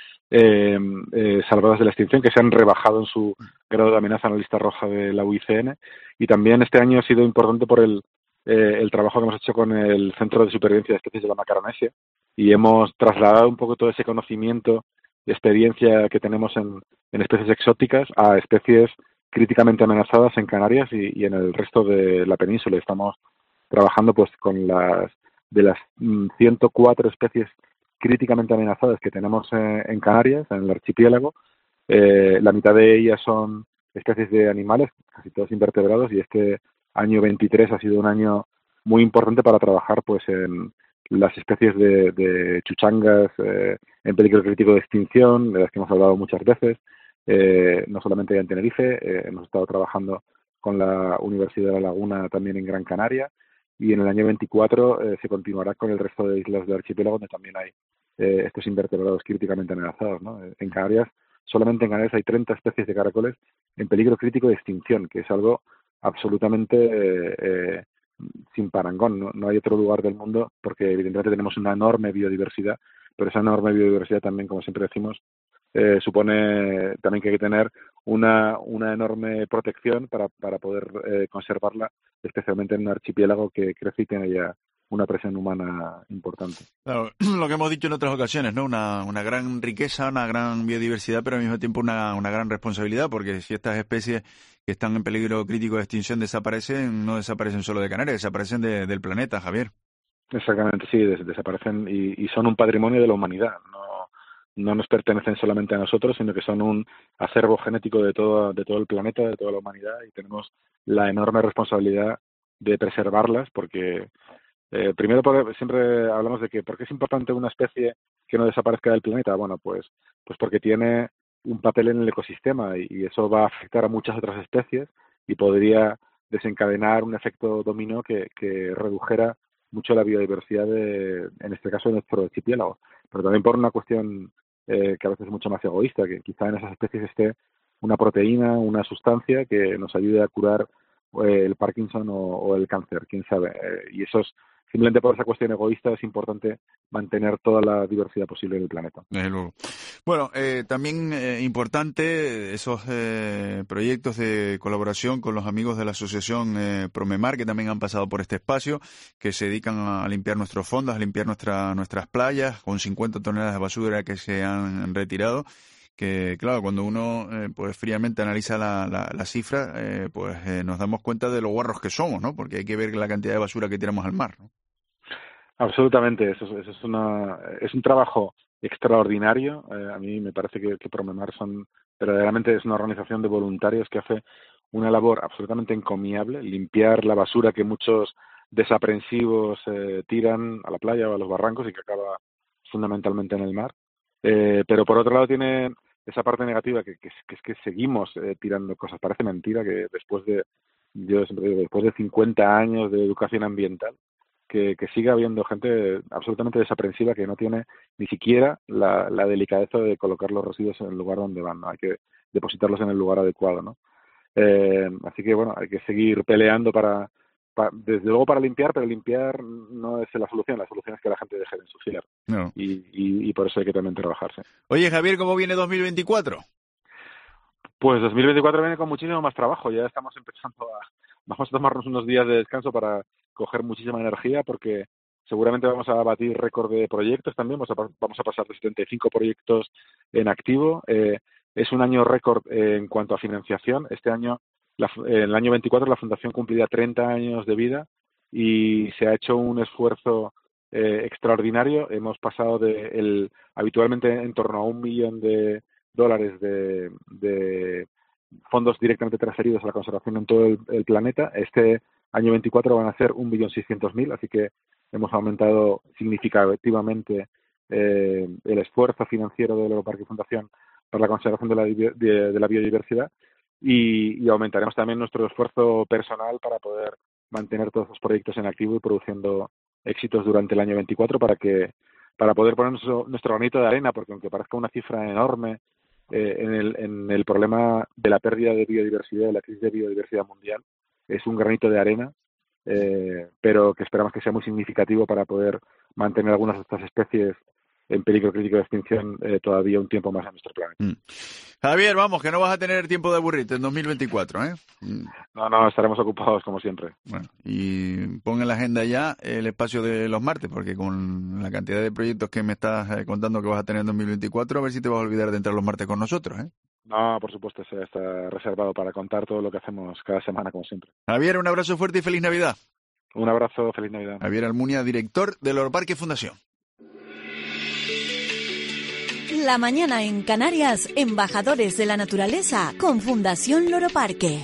salvadas de la extinción, que se han rebajado en su grado de amenaza en la lista roja de la UICN. Y también este año ha sido importante por el trabajo que hemos hecho con el Centro de Supervivencia de Especies de la Macaronesia y hemos trasladado un poco todo ese conocimiento y experiencia que tenemos en especies exóticas a especies críticamente amenazadas en Canarias y en el resto de la península. Estamos trabajando pues con las 104 especies críticamente amenazadas que tenemos en Canarias, en el archipiélago. La mitad de ellas son especies de animales, casi todos invertebrados, y este año 23 ha sido un año muy importante para trabajar pues en las especies de chuchangas en peligro crítico de extinción, de las que hemos hablado muchas veces, no solamente en Tenerife. Hemos estado trabajando con la Universidad de La Laguna también en Gran Canaria, y en el año 24 se continuará con el resto de islas del archipiélago, donde también hay estos invertebrados críticamente amenazados, ¿no? En Canarias, solamente en Canarias hay 30 especies de caracoles en peligro crítico de extinción, que es algo absolutamente sin parangón. No hay otro lugar del mundo, porque evidentemente tenemos una enorme biodiversidad, pero esa enorme biodiversidad también, como siempre decimos, supone también que hay que tener una enorme protección para poder conservarla, especialmente en un archipiélago que crece y tiene ya una presión humana importante. Claro, lo que hemos dicho en otras ocasiones, ¿no? Una gran riqueza, una gran biodiversidad, pero al mismo tiempo una gran responsabilidad, porque si estas especies que están en peligro crítico de extinción desaparecen, no desaparecen solo de Canarias, desaparecen del planeta, Javier. Exactamente, sí, desaparecen y son un patrimonio de la humanidad. No nos pertenecen solamente a nosotros, sino que son un acervo genético de todo el planeta, de toda la humanidad, y tenemos la enorme responsabilidad de preservarlas, porque primero siempre hablamos de que ¿por qué es importante una especie que no desaparezca del planeta? Bueno, pues porque tiene un papel en el ecosistema y eso va a afectar a muchas otras especies y podría desencadenar un efecto dominó que redujera mucho la biodiversidad en este caso, de nuestro archipiélago. Pero también por una cuestión que a veces es mucho más egoísta, que quizá en esas especies esté una proteína, una sustancia que nos ayude a curar el Parkinson o el cáncer, quién sabe. Y eso es simplemente por esa cuestión egoísta, es importante mantener toda la diversidad posible en el planeta. Desde luego. Bueno, también importante esos proyectos de colaboración con los amigos de la asociación Promemar, que también han pasado por este espacio, que se dedican a limpiar nuestros fondos, a limpiar nuestras playas, con 50 toneladas de basura que se han retirado. Que claro, cuando uno pues fríamente analiza la cifra, nos damos cuenta de lo guarros que somos, ¿no? Porque hay que ver la cantidad de basura que tiramos al mar, ¿no? Absolutamente, eso es un trabajo extraordinario. A mí me parece que Promemar verdaderamente es una organización de voluntarios que hace una labor absolutamente encomiable, limpiar la basura que muchos desaprensivos tiran a la playa o a los barrancos y que acaba fundamentalmente en el mar. Pero por otro lado tiene esa parte negativa que es que seguimos tirando cosas. Parece mentira que yo siempre digo, después de 50 años de educación ambiental, que siga habiendo gente absolutamente desaprensiva que no tiene ni siquiera la delicadeza de colocar los residuos en el lugar donde van, ¿no? Hay que depositarlos en el lugar adecuado, ¿no? Así que bueno, hay que seguir peleando desde luego para limpiar, pero limpiar no es la solución es que la gente deje de ensuciar. No. Y por eso hay que también trabajarse. Oye, Javier, ¿cómo viene 2024? Pues 2024 viene con muchísimo más trabajo. Ya estamos empezando vamos a tomarnos unos días de descanso para coger muchísima energía, porque seguramente vamos a batir récord de proyectos también. Vamos a pasar de 75 proyectos en activo. Es un año récord en cuanto a financiación. Este año, en el año 24, la Fundación cumplirá 30 años de vida y se ha hecho un esfuerzo extraordinario. Hemos pasado habitualmente en torno a $1 millón de fondos directamente transferidos a la conservación en todo el planeta. Este año 24 van a ser 1.600.000, así que hemos aumentado significativamente el esfuerzo financiero de Loroparque Fundación para la conservación de la biodiversidad y aumentaremos también nuestro esfuerzo personal para poder mantener todos los proyectos en activo y produciendo éxitos durante el año 24 para poder poner nuestro granito de arena, porque aunque parezca una cifra enorme en el problema de la pérdida de biodiversidad, de la crisis de biodiversidad mundial, es un granito de arena, pero que esperamos que sea muy significativo para poder mantener algunas de estas especies en peligro crítico de extinción todavía un tiempo más en nuestro planeta. Javier, vamos, que no vas a tener tiempo de aburrirte en 2024, ¿eh? No, estaremos ocupados como siempre. Bueno, y pon en la agenda ya el espacio de los martes, porque con la cantidad de proyectos que me estás contando que vas a tener en 2024, a ver si te vas a olvidar de entrar los martes con nosotros, ¿eh? No, por supuesto, está reservado para contar todo lo que hacemos cada semana, como siempre. Javier, un abrazo fuerte y feliz Navidad. Un abrazo, feliz Navidad. Javier Almunia, director de Loroparque Fundación. La mañana en Canarias, embajadores de la naturaleza con Fundación Loroparque.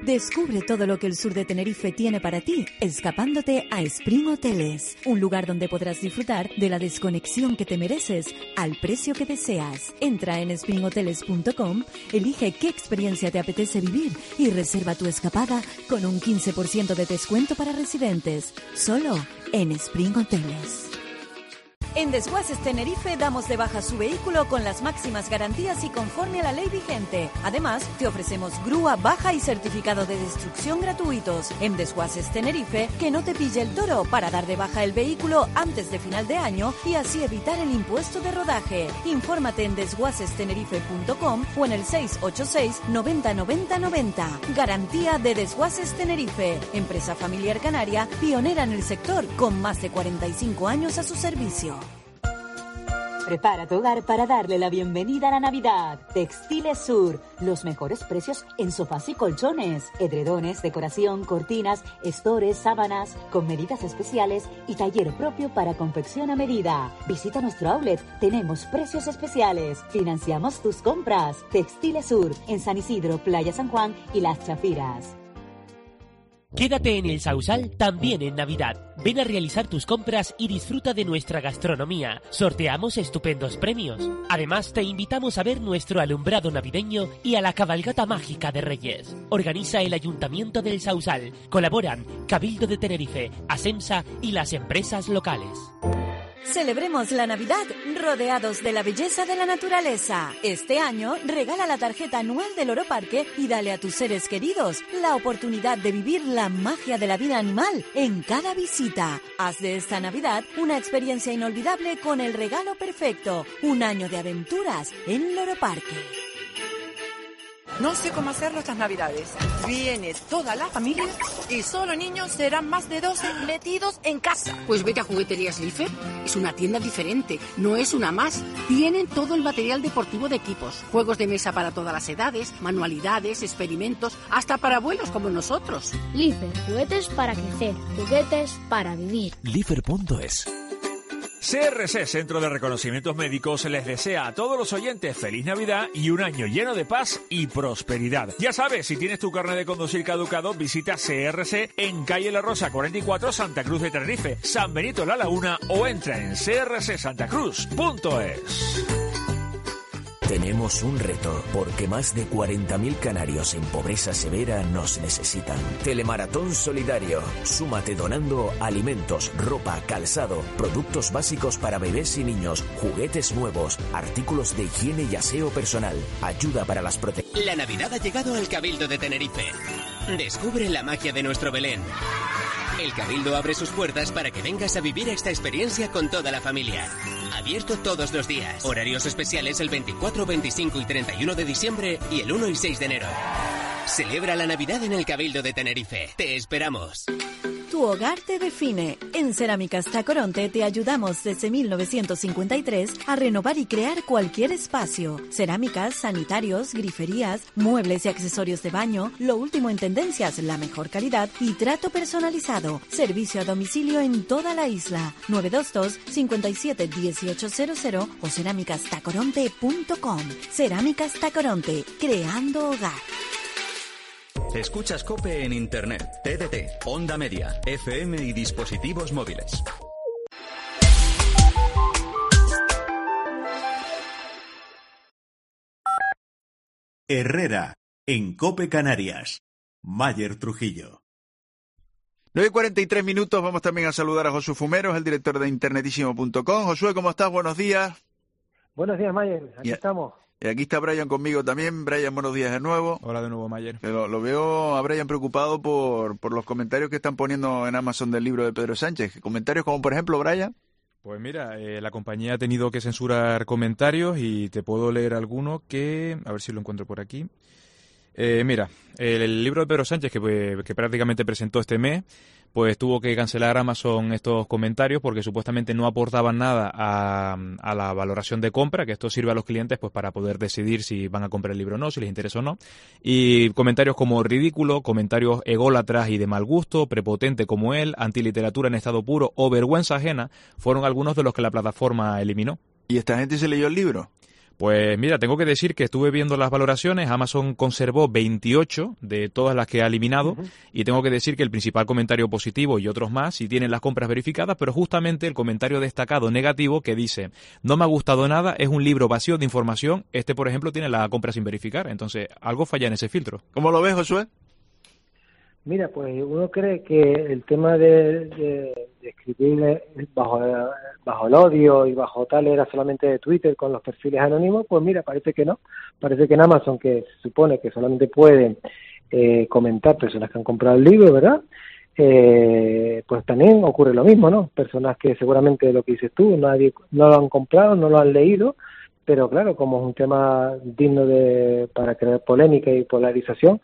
Descubre todo lo que el sur de Tenerife tiene para ti, escapándote a Spring Hoteles, un lugar donde podrás disfrutar de la desconexión que te mereces al precio que deseas. Entra en springhoteles.com, elige qué experiencia te apetece vivir y reserva tu escapada con un 15% de descuento para residentes, solo en Spring Hoteles. En Desguaces Tenerife damos de baja su vehículo con las máximas garantías y conforme a la ley vigente. Además, te ofrecemos grúa, baja y certificado de destrucción gratuitos. En Desguaces Tenerife, que no te pille el toro para dar de baja el vehículo antes de final de año y así evitar el impuesto de rodaje. Infórmate en desguacestenerife.com o en el 686 90 90 90. Garantía de Desguaces Tenerife, empresa familiar canaria pionera en el sector con más de 45 años a su servicio. Prepara tu hogar para darle la bienvenida a la Navidad. Textiles Sur, los mejores precios en sofás y colchones, edredones, decoración, cortinas, estores, sábanas, con medidas especiales y taller propio para confección a medida. Visita nuestro outlet, tenemos precios especiales. Financiamos tus compras. Textiles Sur, en San Isidro, Playa San Juan y Las Chafiras. Quédate en el Sausal también en Navidad. Ven a realizar tus compras y disfruta de nuestra gastronomía. Sorteamos estupendos premios. Además, te invitamos a ver nuestro alumbrado navideño y a la cabalgata mágica de Reyes. Organiza el Ayuntamiento del Sausal. Colaboran Cabildo de Tenerife, Asemsa y las empresas locales. Celebremos la Navidad rodeados de la belleza de la naturaleza. Este año regala la tarjeta anual del Loro Parque y dale a tus seres queridos la oportunidad de vivir la magia de la vida animal en cada visita. Haz de esta Navidad una experiencia inolvidable con el regalo perfecto, un año de aventuras en Loro Parque. No sé cómo hacerlo estas Navidades. Viene toda la familia y solo niños serán más de 12 metidos en casa. Pues vete a Jugueterías Lifer. Es una tienda diferente, no es una más. Tienen todo el material deportivo de equipos, juegos de mesa para todas las edades, manualidades, experimentos, hasta para abuelos como nosotros. Lifer, juguetes para crecer, juguetes para vivir. Lifer.es. CRC, Centro de Reconocimientos Médicos, les desea a todos los oyentes feliz Navidad y un año lleno de paz y prosperidad. Ya sabes, si tienes tu carnet de conducir caducado, visita CRC en calle La Rosa 44, Santa Cruz de Tenerife, San Benito La Laguna o entra en crcsantacruz.es. Tenemos un reto, porque más de 40.000 canarios en pobreza severa nos necesitan. Telemaratón Solidario. Súmate donando alimentos, ropa, calzado, productos básicos para bebés y niños, juguetes nuevos, artículos de higiene y aseo personal, ayuda para las protecciones. La Navidad ha llegado al Cabildo de Tenerife. Descubre la magia de nuestro Belén. El Cabildo abre sus puertas para que vengas a vivir esta experiencia con toda la familia. Abierto todos los días. Horarios especiales el 24, 25 y 31 de diciembre y el 1 y 6 de enero. Celebra la Navidad en el Cabildo de Tenerife. Te esperamos. Tu hogar te define. En Cerámicas Tacoronte te ayudamos desde 1953 a renovar y crear cualquier espacio. Cerámicas, sanitarios, griferías, muebles y accesorios de baño, lo último en tendencias, la mejor calidad y trato personalizado. Servicio a domicilio en toda la isla. 922 57 1800 o cerámicastacoronte.com. Cerámicas Tacoronte, creando hogar. Escuchas COPE en Internet, TDT, Onda Media, FM y dispositivos móviles. Herrera, en COPE Canarias. Mayer Trujillo. 9:43 vamos también a saludar a Josué Fumeros, el director de internetísimo.com. Josué, ¿cómo estás? Buenos días. Buenos días, Mayer. Aquí estamos. Y aquí está Brian conmigo también. Brian, buenos días de nuevo. Hola de nuevo, Mayer. Lo veo a Brian preocupado por los comentarios que están poniendo en Amazon del libro de Pedro Sánchez. Comentarios como, por ejemplo, Brian. Pues mira, la compañía ha tenido que censurar comentarios y te puedo leer alguno que... A ver si lo encuentro por aquí. Mira, el libro de Pedro Sánchez que prácticamente presentó este mes, pues tuvo que cancelar Amazon estos comentarios porque supuestamente no aportaban nada a la valoración de compra, que esto sirve a los clientes pues para poder decidir si van a comprar el libro o no, si les interesa o no. Y comentarios como ridículo, comentarios ególatras y de mal gusto, prepotente como él, antiliteratura en estado puro o vergüenza ajena, fueron algunos de los que la plataforma eliminó. ¿Y esta gente se leyó el libro? Pues mira, tengo que decir que estuve viendo las valoraciones, Amazon conservó 28 de todas las que ha eliminado, y tengo que decir que el principal comentario positivo y otros más sí tienen las compras verificadas, pero justamente el comentario destacado negativo que dice: no me ha gustado nada, es un libro vacío de información. Este, por ejemplo, tiene la compra sin verificar, entonces algo falla en ese filtro. ¿Cómo lo ves, Josué? Mira, pues uno cree que el tema de escribir bajo el odio y bajo tal era solamente de Twitter con los perfiles anónimos. Pues mira, parece que no. Parece que en Amazon, que se supone que solamente pueden comentar personas que han comprado el libro, ¿verdad? Pues también ocurre lo mismo, ¿no? Personas que seguramente, lo que dices tú, no lo han comprado, no lo han leído, pero claro, como es un tema digno para crear polémica y polarización,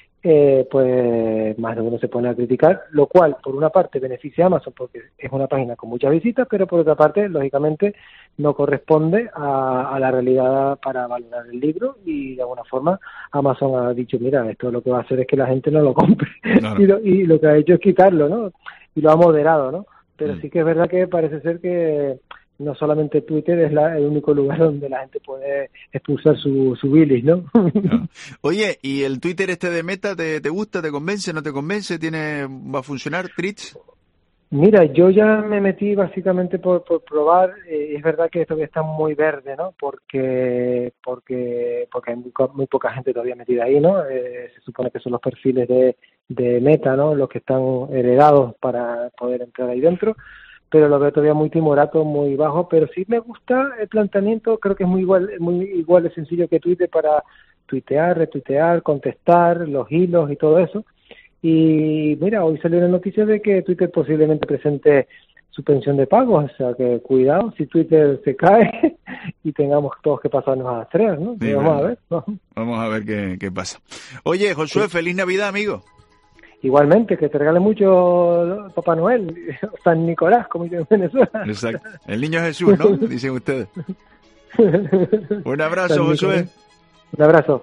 pues más de uno se pone a criticar, lo cual por una parte beneficia a Amazon porque es una página con muchas visitas, pero por otra parte, lógicamente, no corresponde a la realidad para valorar el libro, y de alguna forma Amazon ha dicho: mira, esto lo que va a hacer es que la gente no lo compre. Claro. y lo que ha hecho es quitarlo, ¿no? Y lo ha moderado, ¿no? Pero sí que es verdad que parece ser que no solamente Twitter es el único lugar donde la gente puede expulsar su bilis, ¿no? No. Oye, ¿y el Twitter este de Meta te gusta, te convence, no te convence? ¿Va a funcionar, Tritz? Mira, yo ya me metí básicamente por probar. Es verdad que esto está muy verde, ¿no? Porque hay muy poca gente todavía metida ahí, ¿no? Se supone que son los perfiles de Meta, ¿no? Los que están heredados para poder entrar ahí dentro. Pero lo veo todavía muy timorato, muy bajo, pero sí me gusta el planteamiento. Creo que es muy igual de sencillo que Twitter para tuitear, retuitear, contestar, los hilos y todo eso. Y mira, hoy salió una noticia de que Twitter posiblemente presente suspensión de pagos, o sea que cuidado si Twitter se cae y tengamos todos que pasarnos a Threads, ¿no? Sí, vamos a ver, ¿no? Vamos a ver qué pasa. Oye, Josué, sí. Feliz Navidad, amigo. Igualmente, que te regale mucho Papá Noel, San Nicolás, como dicen en Venezuela. Exacto. El niño Jesús, ¿no? Dicen ustedes. Un abrazo, Josué. Un abrazo.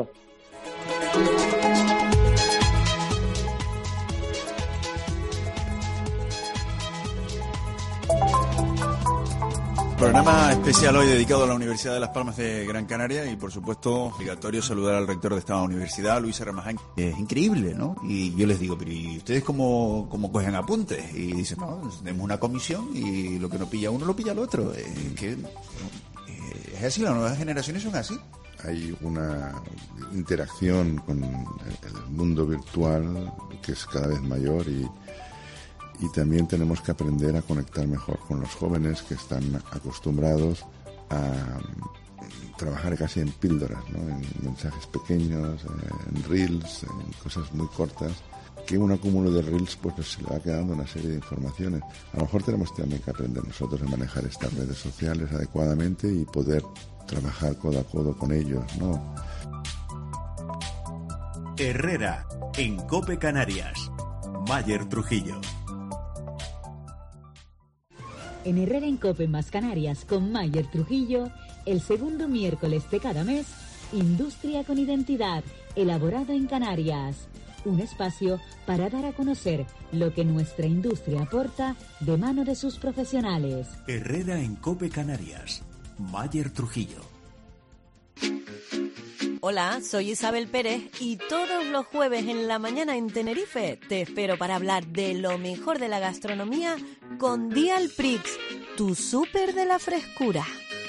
Programa especial hoy dedicado a la Universidad de Las Palmas de Gran Canaria y, por supuesto, obligatorio saludar al rector de esta universidad, Luis Ramaján. Es increíble, ¿no? Y yo les digo, pero ¿y ustedes cómo cogen apuntes? Y dicen, no, tenemos una comisión y lo que no pilla uno lo pilla el otro. Es así, las nuevas generaciones son así. Hay una interacción con el mundo virtual que es cada vez mayor y también tenemos que aprender a conectar mejor con los jóvenes que están acostumbrados a trabajar casi en píldoras, ¿no? En mensajes pequeños, en reels, en cosas muy cortas, que un acúmulo de reels pues se le va quedando una serie de informaciones. A lo mejor tenemos también que aprender nosotros a manejar estas redes sociales adecuadamente y poder trabajar codo a codo con ellos, ¿no? Herrera, en COPE Canarias. Mayer Trujillo. En Herrera en COPE más Canarias con Mayer Trujillo, el segundo miércoles de cada mes, Industria con Identidad, elaborada en Canarias. Un espacio para dar a conocer lo que nuestra industria aporta de mano de sus profesionales. Herrera en COPE Canarias. Mayer Trujillo. Hola, soy Isabel Pérez y todos los jueves en la mañana en Tenerife te espero para hablar de lo mejor de la gastronomía con Dial Prix, tu súper de la frescura.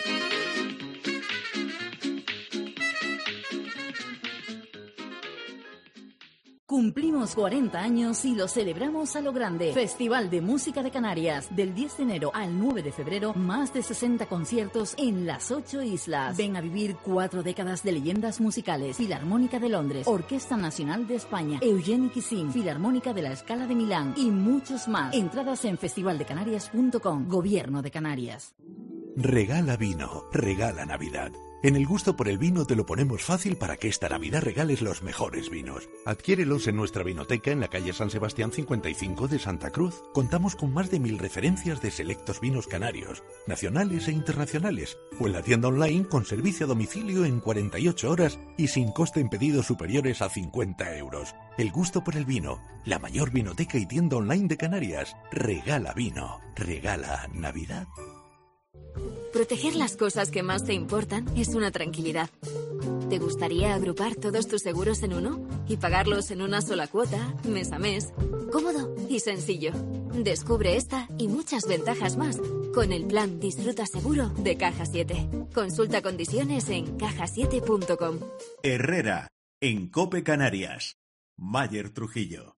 Cumplimos 40 años y lo celebramos a lo grande. Festival de Música de Canarias. Del 10 de enero al 9 de febrero, más de 60 conciertos en las 8 islas. Ven a vivir 4 décadas de leyendas musicales. Filarmónica de Londres, Orquesta Nacional de España, Eugeni Kissin, Filarmónica de la Scala de Milán y muchos más. Entradas en festivaldecanarias.com. Gobierno de Canarias. Regala vino, regala Navidad. En el gusto por el vino te lo ponemos fácil para que esta Navidad regales los mejores vinos. Adquiérelos en nuestra vinoteca en la calle San Sebastián 55 de Santa Cruz. Contamos con más de 1000 referencias de selectos vinos canarios, nacionales e internacionales, o en la tienda online con servicio a domicilio en 48 horas y sin coste en pedidos superiores a 50 euros. El gusto por el vino, la mayor vinoteca y tienda online de Canarias. Regala vino, regala Navidad. proteger las cosas que más te importan es una tranquilidad. ¿Te gustaría agrupar todos tus seguros en uno y pagarlos en una sola cuota, mes a mes? Cómodo y sencillo. Descubre esta y muchas ventajas más con el plan Disfruta Seguro de Caja 7. Consulta condiciones en cajasiete.com. Herrera, en COPE Canarias. Mayer Trujillo.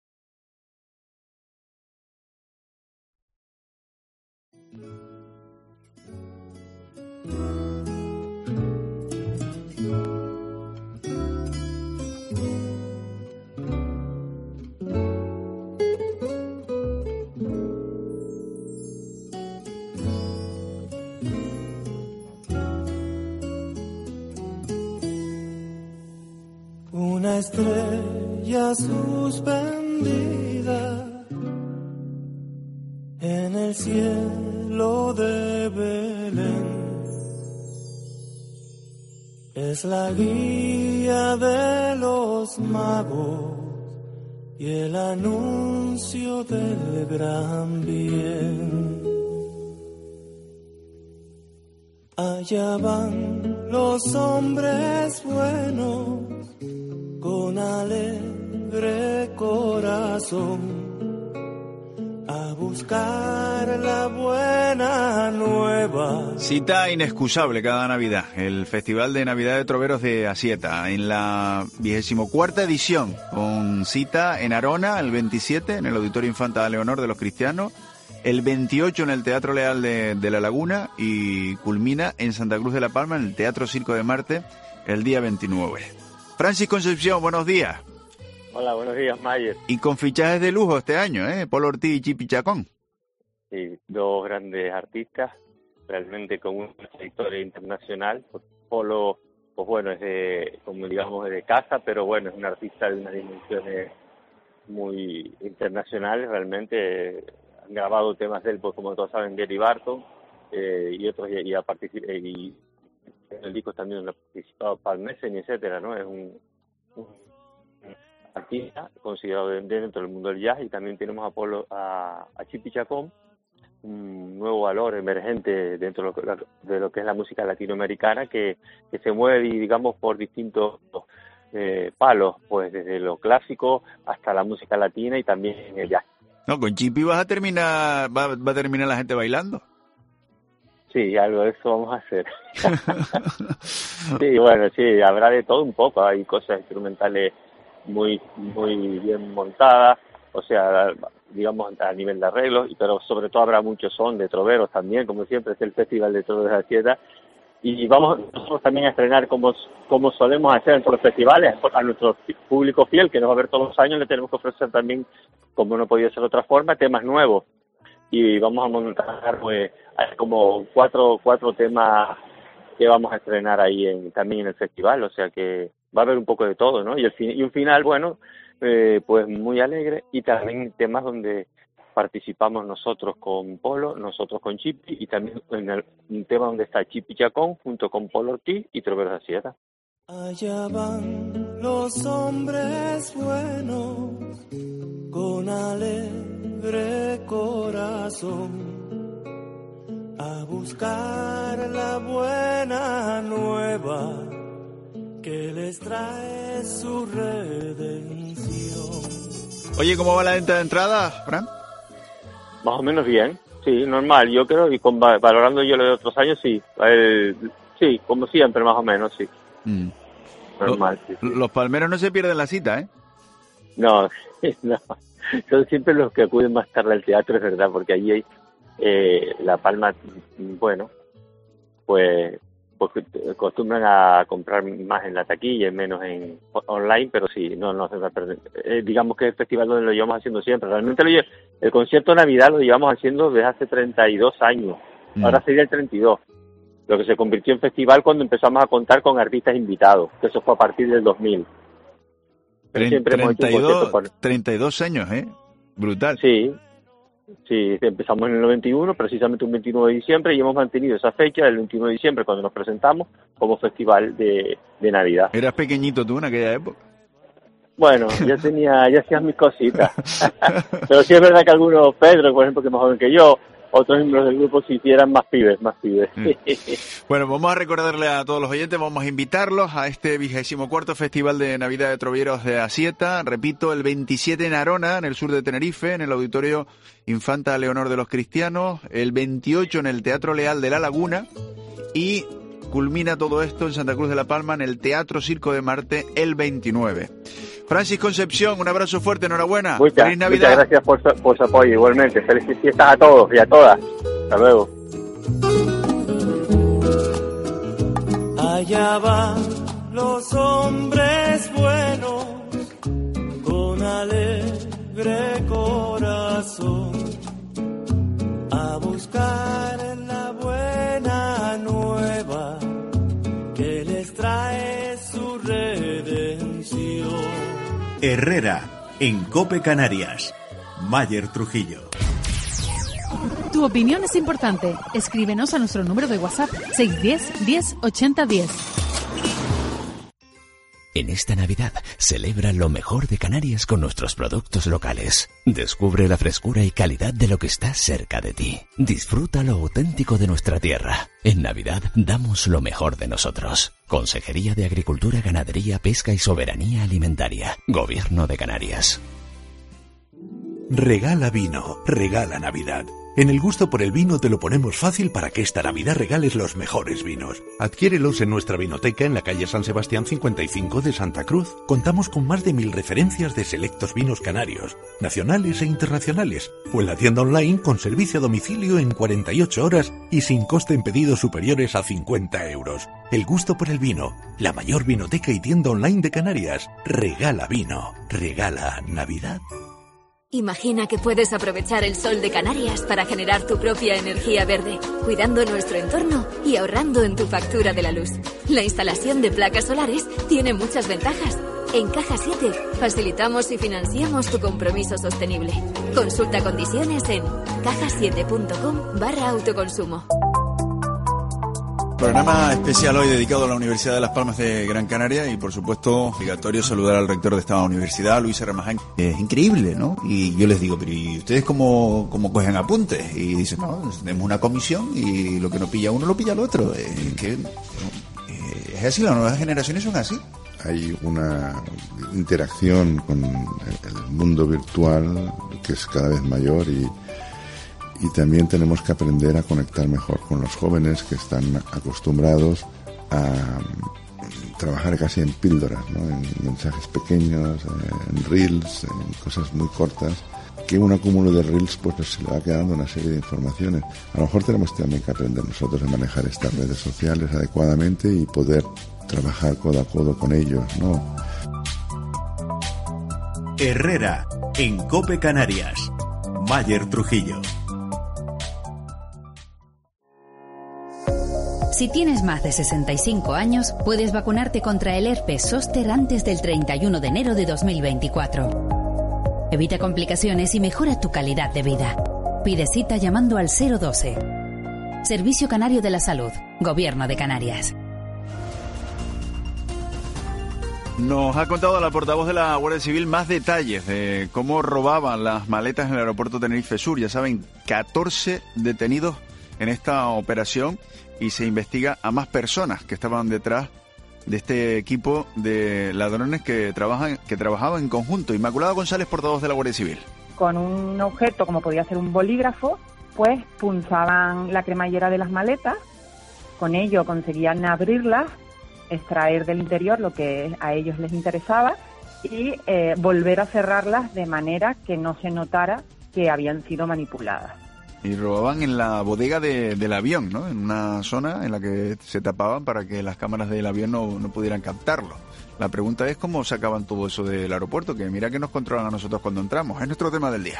Una estrella suspendida en el cielo de Belén es la guía de los magos y el anuncio del gran bien. Allá van los hombres buenos con alegre corazón a buscar la buena nueva. Cita inexcusable cada Navidad, el Festival de Navidad de Troveros de Asieta, en la 24ª edición, con cita en Arona el 27, en el Auditorio Infanta Leonor de los Cristianos, el 28 en el Teatro Leal de La Laguna y culmina en Santa Cruz de la Palma, en el Teatro Circo de Marte, el día 29. Francis Concepción, buenos días. Hola, buenos días, Mayer. Y con fichajes de lujo este año, Polo Ortiz y Chipi Chacón. Sí, dos grandes artistas, realmente con una trayectoria internacional. Polo, pues bueno, es de, como digamos, de casa, pero bueno, es un artista de unas dimensiones muy internacionales, realmente. Han grabado temas de él, pues como todos saben, Gary Barton, y otros, y en el disco también ha participado Palmesen, etcétera, ¿no? Es un artista considerado dentro del mundo del jazz, y también tenemos a Chipi Chacón, un nuevo valor emergente dentro de lo que es la música latinoamericana, que se mueve, digamos, por distintos palos, pues desde lo clásico hasta la música latina y también el jazz. No, con Chipi va a terminar la gente bailando. Sí, algo de eso vamos a hacer. Sí, bueno, sí, habrá de todo un poco. Hay cosas instrumentales muy bien montadas, o sea, digamos a nivel de arreglos, pero sobre todo habrá mucho son de troveros también, como siempre es el Festival de Troveros de Asieta. Y vamos nosotros también a estrenar, como solemos hacer en todos los festivales, a nuestro público fiel, que nos va a ver todos los años, le tenemos que ofrecer también, como no podía ser de otra forma, temas nuevos. Y vamos a montar, pues, como cuatro temas que vamos a estrenar ahí también en el festival, o sea que va a haber un poco de todo, ¿no? Y un final, bueno, pues muy alegre, y también temas donde participamos nosotros con Polo, nosotros con Chipi, y también en un tema donde está Chipi Chacón junto con Polo Ortiz y Troveros de Asieta. Allá van los hombres buenos con alegre corazón a buscar la buena nueva que les trae su redención. Oye, ¿cómo va la venta de entradas, Fran? Más o menos bien, sí, normal, yo creo, y valorando yo lo de otros años, sí, sí, como siempre, más o menos, sí. Normal, sí. Los palmeros no se pierden la cita, ¿eh? No, son siempre los que acuden más tarde al teatro, es verdad, porque allí hay La Palma, bueno, pues acostumbran a comprar más en la taquilla y menos en online, pero sí, no se va a perder. Digamos que es el festival donde lo llevamos haciendo siempre. Realmente el concierto de Navidad lo llevamos haciendo desde hace 32 años. Ahora sería el 32. Lo que se convirtió en festival cuando empezamos a contar con artistas invitados, que eso fue a partir del 2000. 32 años, ¿eh? Brutal. Sí, empezamos en el 91, precisamente un 21 de diciembre, y hemos mantenido esa fecha del 21 de diciembre cuando nos presentamos como festival de Navidad. ¿Eras pequeñito tú en aquella época? Bueno, ya hacía mis cositas. Pero sí es verdad que algunos, Pedro, por ejemplo, que es más joven que yo, otros miembros del grupo se hicieran más pibes. Bueno, vamos a recordarle a todos los oyentes, vamos a invitarlos a este 24º Festival de Navidad de Trovieros de Asieta. Repito, el 27 en Arona, en el sur de Tenerife, en el Auditorio Infanta Leonor de los Cristianos, el 28 en el Teatro Leal de La Laguna y culmina todo esto en Santa Cruz de la Palma, en el Teatro Circo de Marte, el 29. Francis Concepción, un abrazo fuerte, enhorabuena. Feliz Navidad. Muchas gracias por su apoyo, igualmente. Felices fiestas a todos y a todas. Hasta luego. Allá van los hombres buenos con alegre corazón a buscar la buena nueva que les trae su redención. Herrera, en COPE Canarias. Mayer Trujillo. Tu opinión es importante. Escríbenos a nuestro número de WhatsApp 610 10 80 10. En esta Navidad, celebra lo mejor de Canarias con nuestros productos locales. Descubre la frescura y calidad de lo que está cerca de ti. Disfruta lo auténtico de nuestra tierra. En Navidad, damos lo mejor de nosotros. Consejería de Agricultura, Ganadería, Pesca y Soberanía Alimentaria. Gobierno de Canarias. Regala vino, regala Navidad. En el gusto por el vino te lo ponemos fácil para que esta Navidad regales los mejores vinos. Adquiérelos en nuestra vinoteca en la calle San Sebastián 55 de Santa Cruz. Contamos con más de 1000 referencias de selectos vinos canarios, nacionales e internacionales, o en la tienda online con servicio a domicilio en 48 horas y sin coste en pedidos superiores a 50 euros. El gusto por el vino, la mayor vinoteca y tienda online de Canarias. Regala vino, regala Navidad. Imagina que puedes aprovechar el sol de Canarias para generar tu propia energía verde, cuidando nuestro entorno y ahorrando en tu factura de la luz. La instalación de placas solares tiene muchas ventajas. En Caja 7 facilitamos y financiamos tu compromiso sostenible. Consulta condiciones en cajasiete.com/autoconsumo. Programa especial hoy dedicado a la Universidad de Las Palmas de Gran Canaria y por supuesto obligatorio saludar al rector de esta universidad, Luis Ramaján. Es increíble, ¿no? Y yo les digo, pero ¿y ustedes cómo cogen apuntes? Y dicen, no, tenemos una comisión y lo que no pilla uno lo pilla el otro. Es así, las nuevas generaciones son así. Hay una interacción con el mundo virtual que es cada vez mayor y también tenemos que aprender a conectar mejor con los jóvenes que están acostumbrados a trabajar casi en píldoras, ¿no? En mensajes pequeños, en reels, en cosas muy cortas, que un acúmulo de reels pues se le va quedando una serie de informaciones. A lo mejor tenemos también que aprender nosotros a manejar estas redes sociales adecuadamente y poder trabajar codo a codo con ellos, ¿no? Herrera, en COPE Canarias. Mayer Trujillo. Si tienes más de 65 años, puedes vacunarte contra el herpes zóster antes del 31 de enero de 2024. Evita complicaciones y mejora tu calidad de vida. Pide cita llamando al 012. Servicio Canario de la Salud, Gobierno de Canarias. Nos ha contado la portavoz de la Guardia Civil más detalles de cómo robaban las maletas en el aeropuerto Tenerife Sur. Ya saben, 14 detenidos en esta operación y se investiga a más personas que estaban detrás de este equipo de ladrones que trabajaban en conjunto. Inmaculada González, portavoz de la Guardia Civil. Con un objeto como podía ser un bolígrafo, pues punzaban la cremallera de las maletas, con ello conseguían abrirlas, extraer del interior lo que a ellos les interesaba y volver a cerrarlas de manera que no se notara que habían sido manipuladas. Y robaban en la bodega del avión, ¿no? En una zona en la que se tapaban para que las cámaras del avión no pudieran captarlo. La pregunta es cómo sacaban todo eso del aeropuerto, que mira que nos controlan a nosotros cuando entramos. Es nuestro tema del día.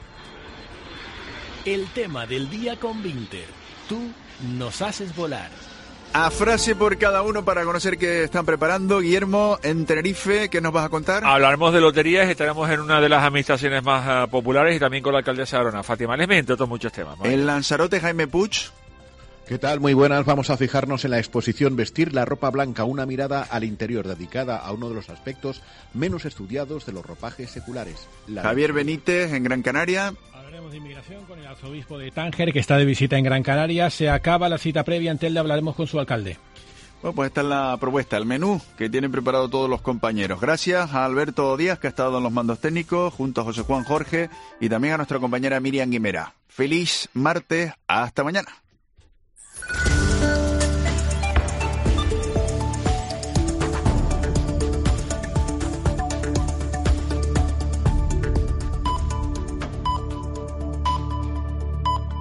El tema del día con Vinter. Tú nos haces volar. A frase por cada uno para conocer qué están preparando. Guillermo, en Tenerife, ¿qué nos vas a contar? Hablaremos de loterías, estaremos en una de las administraciones más populares y también con la alcaldesa de Arona, Fátima Lesmes, entre otros muchos temas. En Lanzarote, Jaime Puig. ¿Qué tal? Muy buenas. Vamos a fijarnos en la exposición Vestir la ropa blanca, una mirada al interior, dedicada a uno de los aspectos menos estudiados de los ropajes seculares. Javier Benítez, en Gran Canaria. Hablaremos de inmigración con el arzobispo de Tánger, que está de visita en Gran Canaria. Se acaba la cita previa, en Telde hablaremos con su alcalde. Bueno, pues esta es la propuesta, el menú que tienen preparado todos los compañeros. Gracias a Alberto Díaz, que ha estado en los mandos técnicos, junto a José Juan Jorge y también a nuestra compañera Miriam Guimera. Feliz martes, hasta mañana.